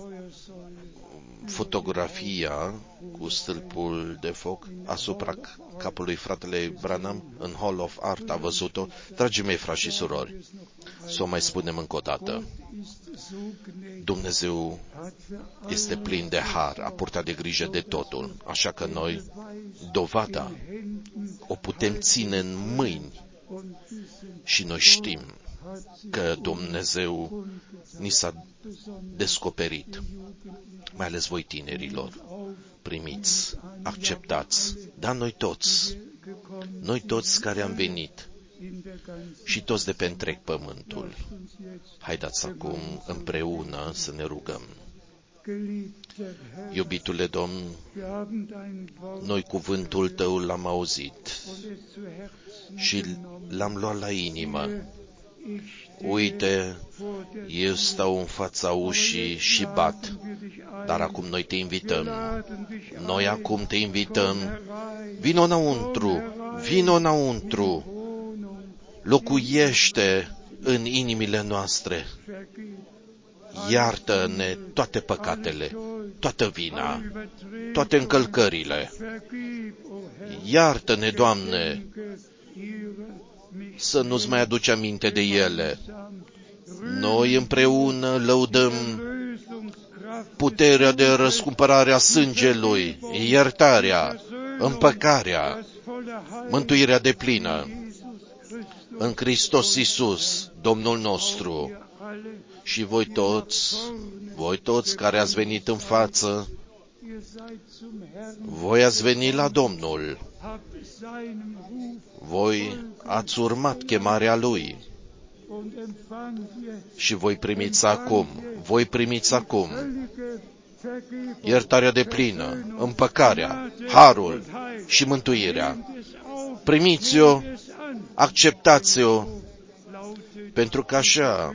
fotografia cu stâlpul de foc asupra capului fratele Branham în Hall of Art a văzut-o. Dragii mei frați și surori, să o mai spunem încă o dată, Dumnezeu este plin de har, a purtat de grijă de totul, așa că noi dovada o putem ține în mâini și noi știm că Dumnezeu ni s-a descoperit, mai ales voi tinerilor. Primiți, acceptați, dar noi toți care am venit și toți de pe întreg pământul, haideți acum împreună să ne rugăm. Iubitule Domn, noi cuvântul Tău l-am auzit și l-am luat la inimă. Uite, eu stau în fața ușii și bat, dar acum noi te invităm. Noi acum te invităm. Vino înăuntru, vino înăuntru, locuiește în inimile noastre. Iartă-ne toate păcatele, toată vina, toate încălcările. Iartă-ne, Doamne, să nu-ți mai aduci aminte de ele. Noi împreună lăudăm puterea de răscumpărare a sângelui, iertarea, împăcarea, mântuirea deplină în Hristos Iisus, Domnul nostru. Și voi toți care ați venit în față, voi ați venit la Domnul, voi ați urmat chemarea Lui și voi primiți acum iertarea deplină, împăcarea, harul și mântuirea. Primiți-o, acceptați-o, pentru că așa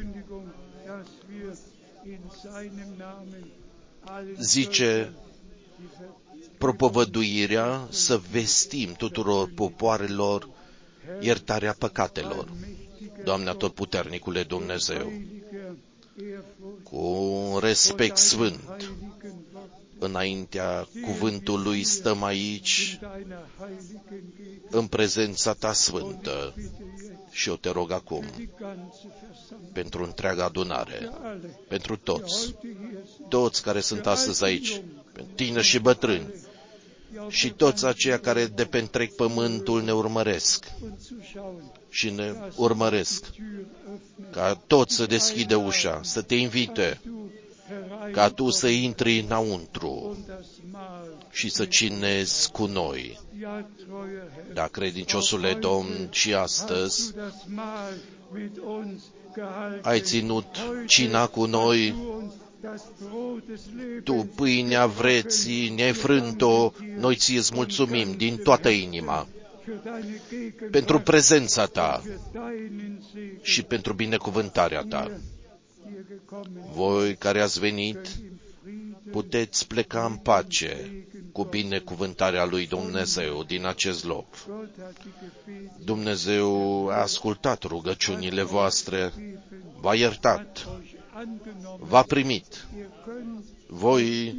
zice propovăduirea, să vestim tuturor popoarelor iertarea păcatelor. Doamne Atotputernicule Dumnezeu, cu un respect sfânt, înaintea cuvântului stăm aici, în prezența Ta sfântă, și eu te rog acum, pentru întreaga adunare, pentru toți care sunt astăzi aici, pentru tineri și bătrâni, și toți aceia care de pe întreg pământul ne urmăresc și ne urmăresc, ca toți să deschide ușa, să te invite, ca Tu să intri înăuntru și să cinezi cu noi. Da, credinciosule Domn, și astăzi ai ținut cina cu noi, Tu pâinea vieții ne-ai frânt-o, noi Ție-ți mulțumim din toată inima pentru prezența Ta și pentru binecuvântarea Ta. Voi care ați venit, puteți pleca în pace cu binecuvântarea lui Dumnezeu din acest loc. Dumnezeu a ascultat rugăciunile voastre, v-a iertat, v-a primit. Voi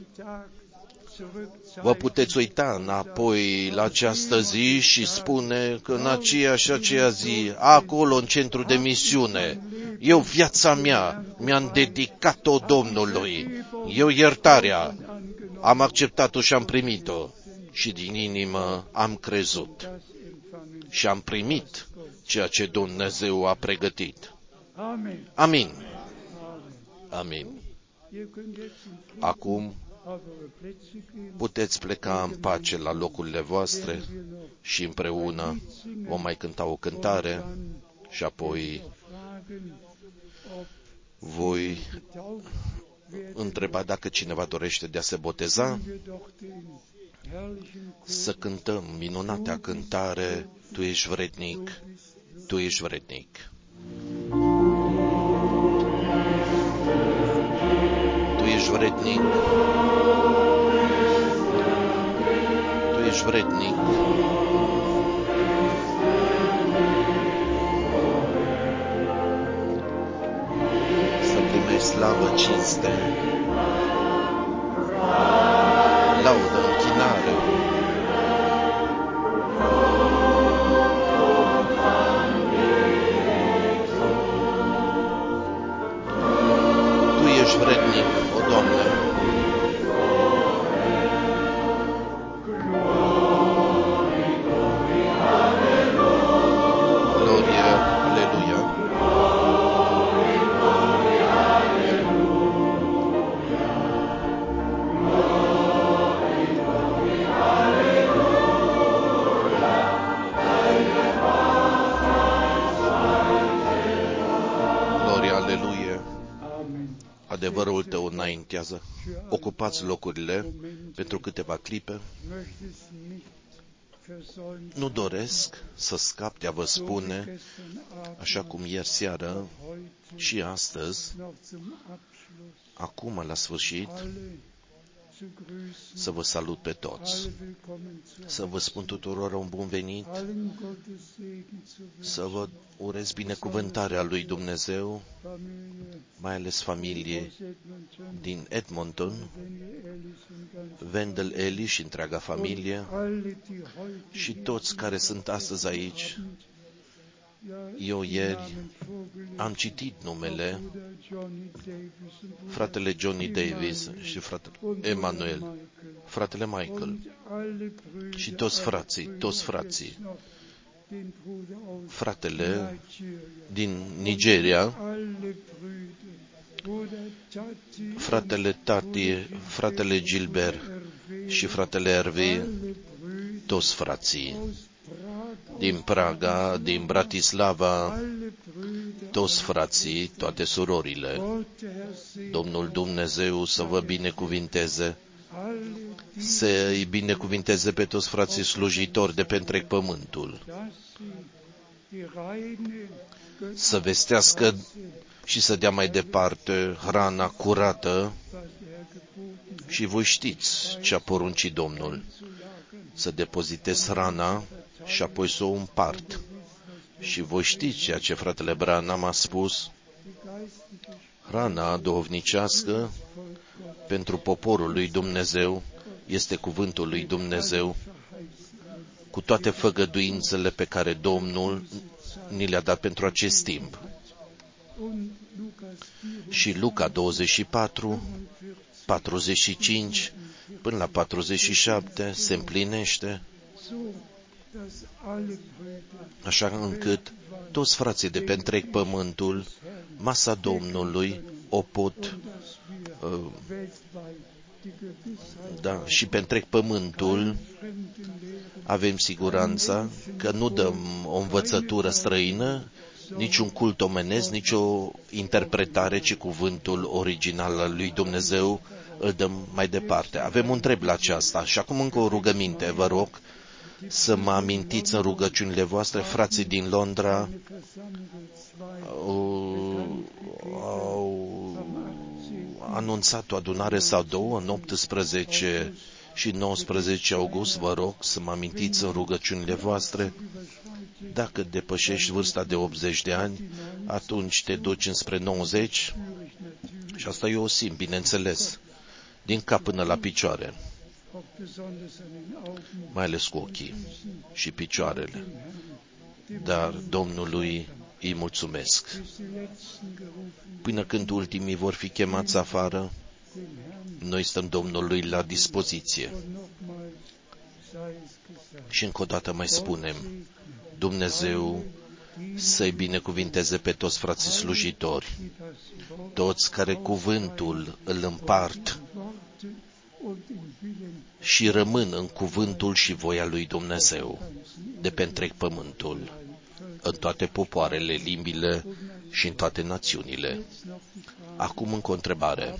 vă puteți uita înapoi la această zi și spune că în aceea zi, acolo în centru de misiune, eu viața mea mi-am dedicat-o Domnului, eu iertarea am acceptat-o și am primit-o și din inimă am crezut și am primit ceea ce Dumnezeu a pregătit. Amin. Amin. Acum puteți pleca în pace la locurile voastre și împreună vom mai cânta o cântare și apoi voi întreba dacă cineva dorește de a se boteza, să cântăm minunatea cântare, Tu ești vrednic, Tu ești vrednic. Tu ești vrednic, Tu ești vrednic. Să primești slavă, cinste, laudă, închinare. Tu ești vrednic, o Doamne. Glorie, aleluia. Gloria, aleluia. adevărul tău înaintează. Ocupați locurile pentru câteva clipe. Nu doresc să scap de a vă spune, așa cum ieri seară și astăzi, acum la sfârșit, să vă salut pe toți, să vă spun tuturor un bun venit, să vă urez binecuvântarea lui Dumnezeu, mai ales familie din Edmonton, Wendell Eli și întreaga familie și toți care sunt astăzi aici. Eu ieri am citit numele, fratele Johnny Davis și fratele Emmanuel, fratele Michael și toți frații, fratele din Nigeria, fratele Tati, fratele Gilbert și fratele Hervé, toți frații din Praga, din Bratislava, toți frații, toate surorile. Domnul Dumnezeu să vă binecuvinteze, să-i binecuvinteze pe toți frații slujitori de pe întreg pământul, să vestească și să dea mai departe hrana curată și voi știți ce a poruncit Domnul, să depozitez hrana și apoi să o împart. Și voi știți ceea ce fratele Branham a spus, hrana duhovnicească pentru poporul lui Dumnezeu este cuvântul lui Dumnezeu, cu toate făgăduințele pe care Domnul ni le-a dat pentru acest timp. Și Luca 24, 45 până la 47 se împlinește, așa încât toți frații de pe întreg pământul, masa Domnului o pot și pe întreg pământul avem siguranța că nu dăm o învățătură străină, nici un cult omenesc, nici o interpretare, ci cuvântul original al lui Dumnezeu îl dăm mai departe. Avem un drept la aceasta. Și acum încă o rugăminte, vă rog să mă amintiți în rugăciunile voastre. Frații din Londra au anunțat o adunare sau două în 18 și 19 august. Vă rog să mă amintiți în rugăciunile voastre. Dacă depășești vârsta de 80 de ani, atunci te duci înspre 90 și asta eu o simt, bineînțeles, din cap până la picioare, mai ales cu ochii și picioarele. Dar Domnului îi mulțumesc. Până când ultimii vor fi chemați afară, noi stăm Domnului la dispoziție. Și încă o dată mai spunem, Dumnezeu să-i binecuvinteze pe toți frații slujitori, toți care cuvântul îl împart și rămân în cuvântul și voia lui Dumnezeu, de pe întreg pământul, în toate popoarele, limbile și în toate națiunile. Acum încă o întrebare.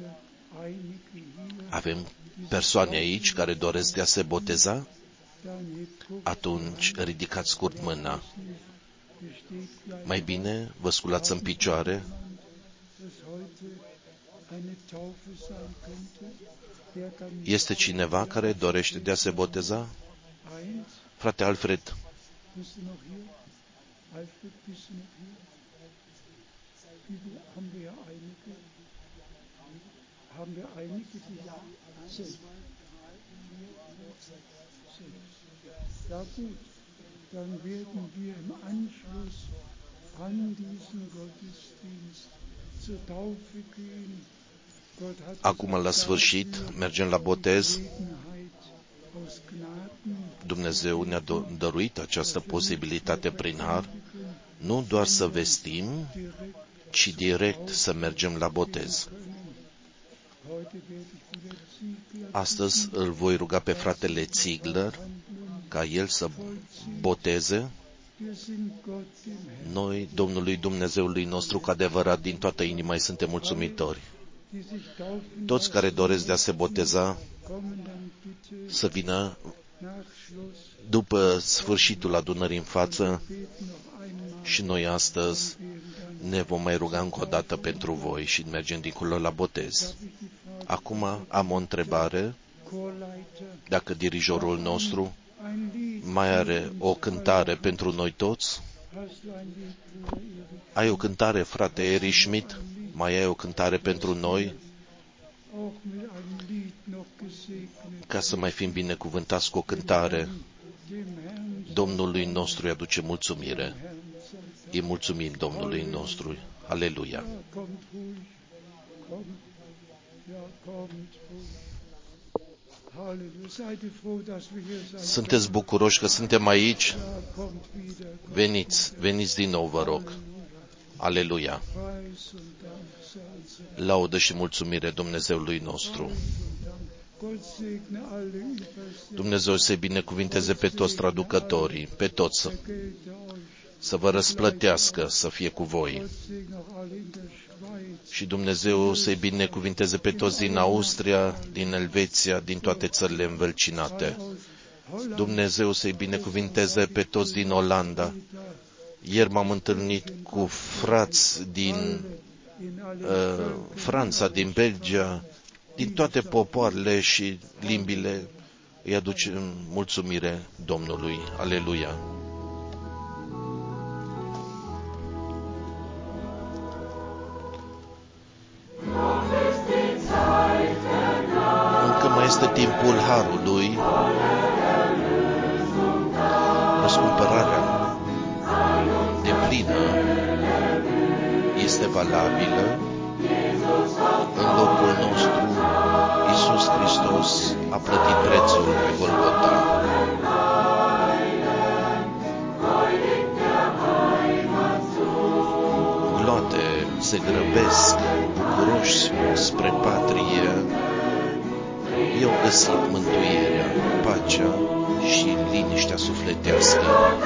Avem persoane aici care doresc de a se boteza? Atunci ridicați scurt mâna. Mai bine vă sculați în picioare. Este cineva care dorește de a se boteza? Frate Alfred. Ja gut, dann werden wir im Anschluss an diesen Gottesdienst zur Taufe gehen. Acum, la sfârșit, mergem la botez. Dumnezeu ne-a dăruit această posibilitate prin har, nu doar să vestim, ci direct să mergem la botez. Astăzi îl voi ruga pe fratele Ziegler ca el să boteze. Noi, Domnului Dumnezeului nostru, cu adevărat, din toată inima îi suntem mulțumitori. Toți care doresc de a se boteza să vină după sfârșitul adunării în față și noi astăzi ne vom mai ruga încă o dată pentru voi și mergem dincolo la botez. Acum am o întrebare. Dacă dirijorul nostru mai are o cântare pentru noi toți? Ai o cântare, frate Eri Schmidt? Mai ai o cântare pentru noi? Ca să mai fim binecuvântați cu o cântare. Domnului nostru îi aduce mulțumire. Îi mulțumim Domnului nostru. Aleluia! Sunteți bucuroși că suntem aici? Veniți din nou, vă rog. Aleluia! Laudă și mulțumire Dumnezeului nostru. Dumnezeu să-i binecuvinteze pe toți traducătorii, pe toți, să vă răsplătească, să fie cu voi. Și Dumnezeu să-i binecuvinteze pe toți din Austria, din Elveția, din toate țările învecinate. Dumnezeu să-i binecuvinteze pe toți din Olanda. Ieri m-am întâlnit cu frați din Franța, din Belgia, din toate popoarele și limbile. Îi aducem mulțumire Domnului. Aleluia! Încă mai este timpul harului. Răscumpărarea deplină este valabilă. În locul nostru, Iisus Hristos a plătit prețul pe Golgota. Gloate se grăbesc, bucuroși spre patrie. Ei au găsit mântuirea, pacea și liniștea sufletească.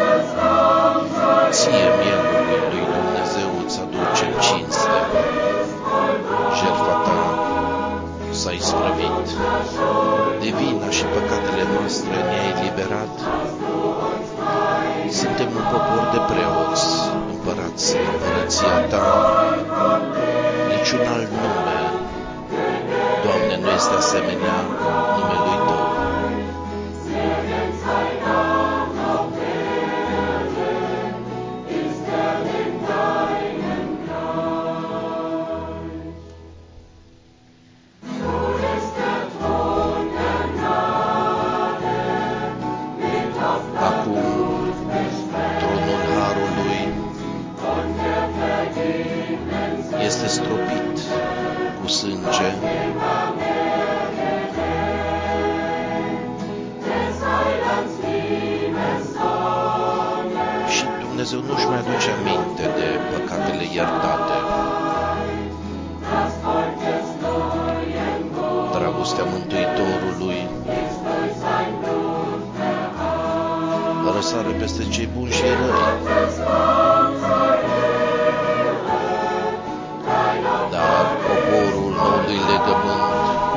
Ție, mielului lui Dumnezeu, îți aducem cinste. Jertfa ta s-a isprăvit. De vina și păcatele noastre ne-ai eliberat. Suntem un popor de preoți, împărați în împărăția ta. Niciun alt nume, Doamne, nu este asemenea numelui Tău. Este stropit cu sânge. Și Dumnezeu nu-și mai aduce aminte de păcatele iertate. Dragostea Mântuitorului răsare peste cei buni și răi. Dar poporul noului legământ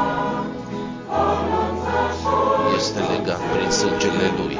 este legat prin sângele Lui.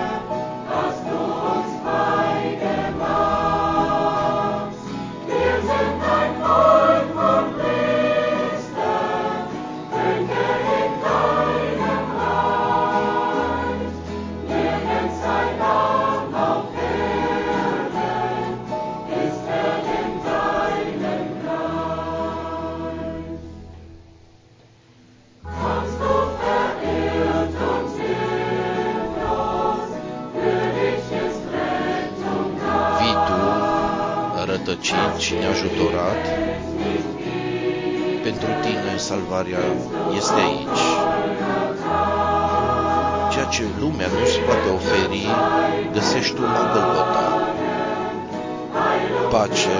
Și neajutorat, pentru tine salvarea este aici. Ceea ce lumea nu-ți poate oferi, găsești tu la Golgota. Pace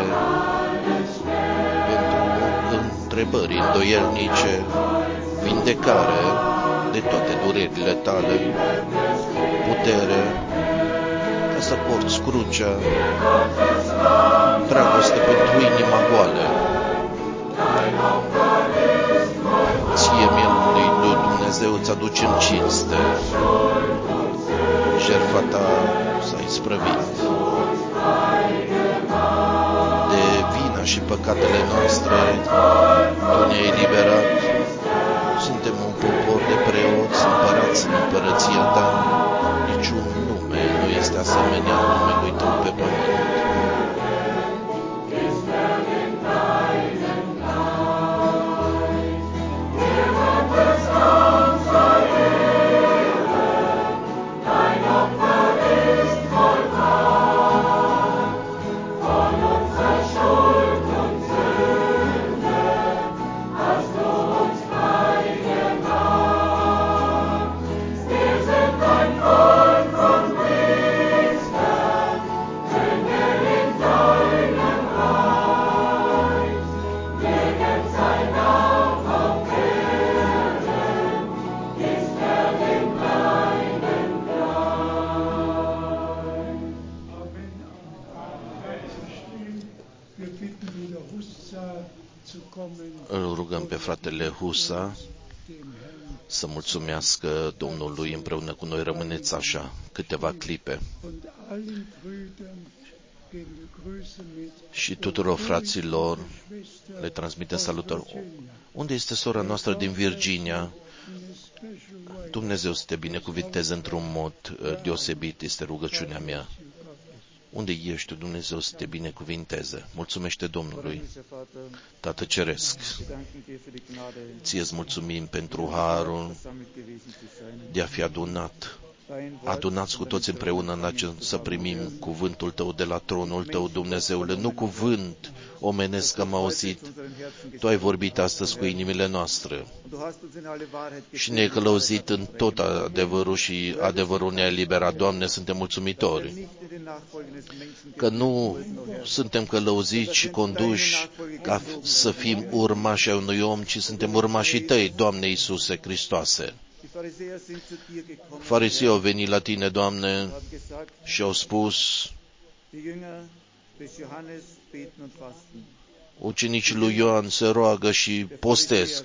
pentru întrebări îndoielnice, vindecare de toate durerile tale, putere ca să porți crucea, dragoste pentru inima goală. aducem cinste. Jertfa ta s-a isprăvit de vina și păcatele noastre, tu ne-ai eliberat. Suntem un popor de preoți, împărați în împărăția ta. Niciun nume nu este asemenea numelui tău pe pământ. Îl rugăm pe fratele Husa să mulțumească Domnului împreună cu noi. Rămâneți așa câteva clipe. Și tuturor fraților le transmitem salutări. Unde este sora noastră din Virginia? Dumnezeu să te binecuvinteze într-un mod deosebit, este rugăciunea mea. Unde ești, Dumnezeu să te binecuvinteze. Mulțumește Domnului. Tată Ceresc, ție-ți mulțumim pentru harul de a fi adunați cu toți împreună să primim cuvântul tău de la tronul tău, Dumnezeule, nu cuvânt omenesc am auzit. Tu ai vorbit astăzi cu inimile noastre și ne-ai călăuzit în tot adevărul și adevărul ne-a eliberat. Doamne, suntem mulțumitori că nu suntem călăuziți și conduși ca să fim urmași ai unui om, ci suntem urmașii tăi, Doamne Iisuse Hristoase. Farisii au venit la tine, Doamne, și au spus: ucenicii lui Ioan se roagă și postesc.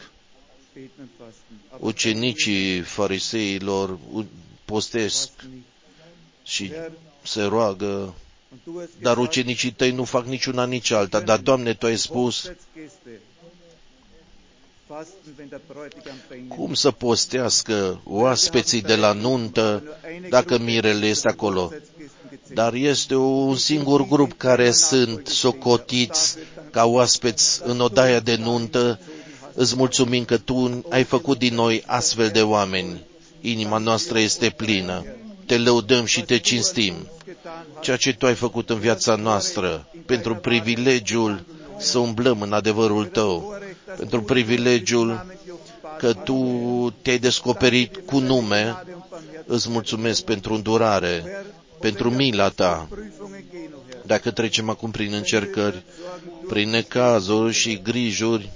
Ucenicii fariseilor postesc și se roagă, dar ucenicii tăi nu fac niciuna nici alta. Dar, Doamne, Tu ai spus: cum să postească oaspeții de la nuntă dacă mirele este acolo? Dar este un singur grup care sunt socotiți ca oaspeți în odaia de nuntă. Îți mulțumim că Tu ai făcut din noi astfel de oameni. Inima noastră este plină. Te lăudăm și te cinstim. Ceea ce Tu ai făcut în viața noastră, pentru privilegiul să umblăm în adevărul Tău, pentru privilegiul că Tu Te-ai descoperit cu nume, îți mulțumesc pentru îndurare, pentru mila Ta. Dacă trecem acum prin încercări, prin necazuri și grijuri,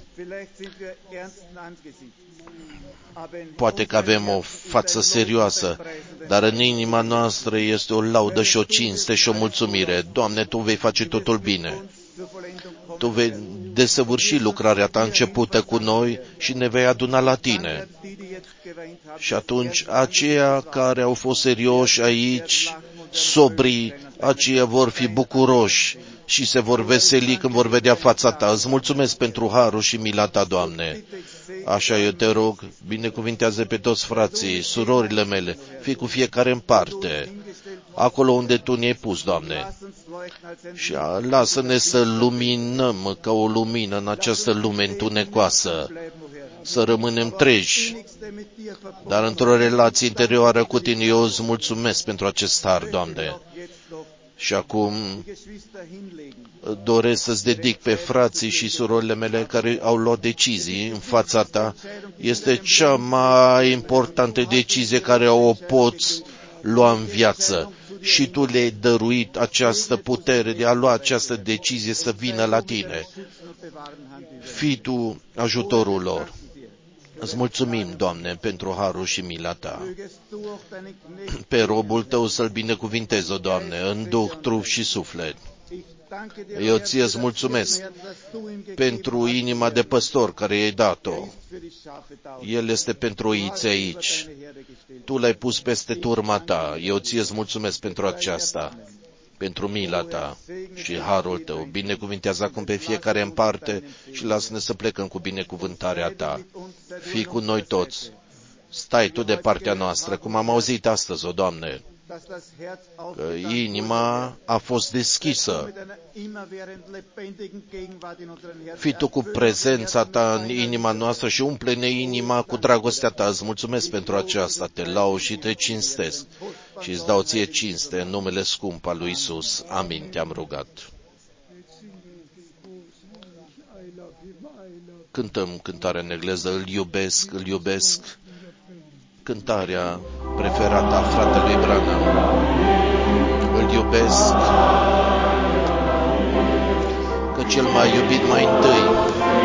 poate că avem o față serioasă, dar în inima noastră este o laudă și o cinste și o mulțumire. Doamne, Tu vei face totul bine. Tu vei desăvârși lucrarea Ta începută cu noi și ne vei aduna la Tine. Și atunci aceia care au fost serioși aici, sobri, aceia vor fi bucuroși și se vor veseli când vor vedea fața Ta. Îți mulțumesc pentru harul și mila Ta, Doamne. Așa eu te rog, binecuvintează pe toți frații, surorile mele, fii cu fiecare în parte, acolo unde Tu ne-ai pus, Doamne. Și lasă-ne să luminăm ca o lumină în această lume întunecoasă, să rămânem treji, dar într-o relație interioară cu Tine. Eu îți mulțumesc pentru acest har, Doamne. Și acum doresc să-ți dedic pe frații și surorile mele care au luat decizii în fața Ta. Este cea mai importantă decizie care o poți lua în viață. Și Tu le-ai dăruit această putere de a lua această decizie să vină la Tine. Fii Tu ajutorul lor. Îți mulțumim, Doamne, pentru harul și mila Ta. Pe robul Tău să-l binecuvintez, o Doamne, în duh, trup și suflet. Eu Ție-ți mulțumesc pentru inima de păstor care i-ai dat-o. El este pentru oițe aici. Tu l-ai pus peste turma ta. Eu ție-ți mulțumesc pentru aceasta, pentru mila ta și harul tău. Binecuvintează acum pe fiecare în parte și lasă-ne să plecăm cu binecuvântarea ta. Fii cu noi toți. Stai tu de partea noastră, cum am auzit astăzi, o Doamne, că inima a fost deschisă. Fii tu cu prezența ta în inima noastră și umple-ne inima cu dragostea ta. Îți mulțumesc pentru aceasta, te laud și te cinstesc și îți dau ție cinste în numele scump al lui Iisus. Amin, te-am rugat. Cântăm cântarea în engleză, îl iubesc, îl iubesc. Cântarea preferată a fratelui Branham. Îl iubesc, că cel m-a iubit mai întâi.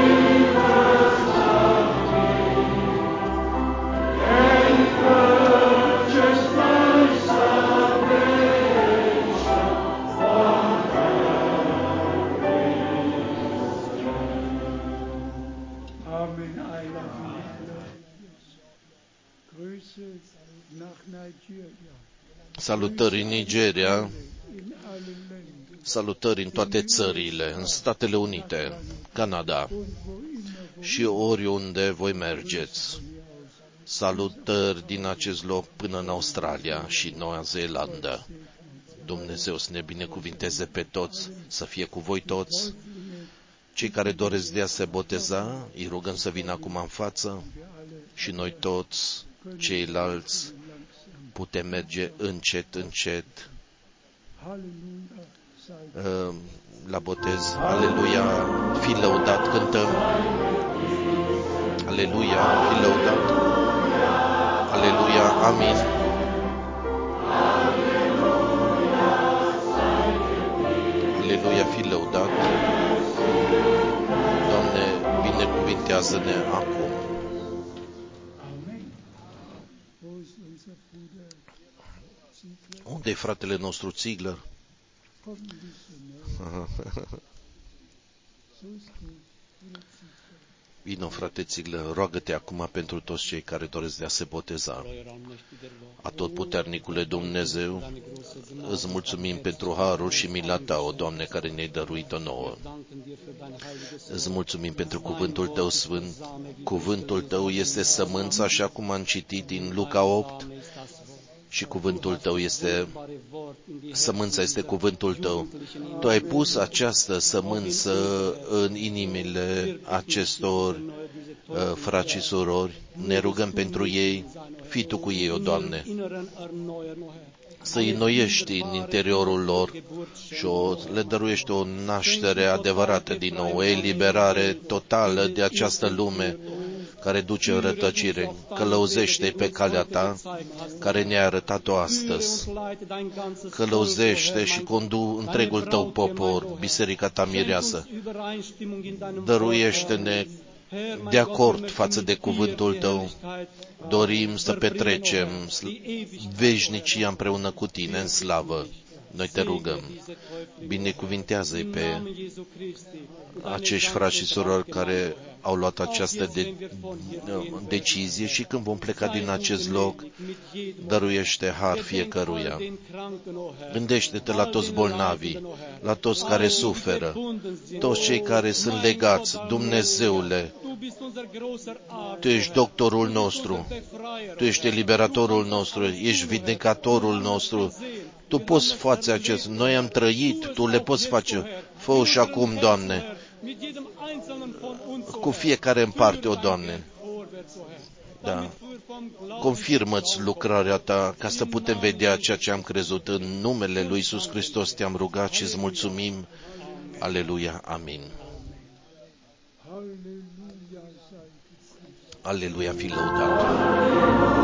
Salutări în Nigeria, salutări în toate țările, în Statele Unite, Canada și oriunde voi mergeți. Salutări din acest loc până în Australia și Noua Zeelandă. Dumnezeu să ne binecuvinteze pe toți, să fie cu voi toți. Cei care doresc de a se boteza, îi rugăm să vină acum în față și noi toți, ceilalți, putem merge încet, încet la botez. Aleluia, fi lăudat, cântăm. Aleluia, fi lăudat. Aleluia, amin. Aleluia, fi lăudat. Doamne, binecuvintează-ne acum. Unde e fratele nostru Ziegler? Vino, frate Ziegler, roagă-te acum pentru toți cei care doresc de a se boteza. Atotputernicule Dumnezeu, îți mulțumim pentru harul și mila ta, o Doamne, care ne-ai dăruit-o nouă. Îți mulțumim pentru cuvântul tău sfânt. Cuvântul tău este sămânța, așa cum am citit din Luca 8, și cuvântul tău este, sămânța este cuvântul tău. Tu ai pus această sămânță în inimile acestor frați și surori. Ne rugăm pentru ei, fii tu cu ei, o Doamne, să-i înnoiești în interiorul lor și le dăruiești o naștere adevărată din nou, o eliberare totală de această lume care duce în rătăcire. Călăuzește-i pe calea ta, care ne-a arătat-o astăzi. Călăuzește și condu întregul tău popor, biserica ta mireasă. Dăruiește-ne de acord față de cuvântul tău. Dorim să petrecem veșnicia împreună cu tine în slavă. Noi te rugăm, binecuvintează-i pe acești frați și surori care au luat această decizie și când vom pleca din acest loc, dăruiește har fiecăruia. Gândește-te la toți bolnavii, la toți care suferă, toți cei care sunt legați. Dumnezeule, Tu ești doctorul nostru, Tu ești eliberatorul nostru, ești vindecatorul nostru. Tu poți face acest. Noi am trăit, Tu le poți face. Fă-o și acum, Doamne, cu fiecare în parte, o Doamne. Da. Confirmă-ți lucrarea Ta ca să putem vedea ceea ce am crezut. În numele lui Iisus Hristos te-am rugat și îți mulțumim. Aleluia, amin. Aleluia, fi lăudat.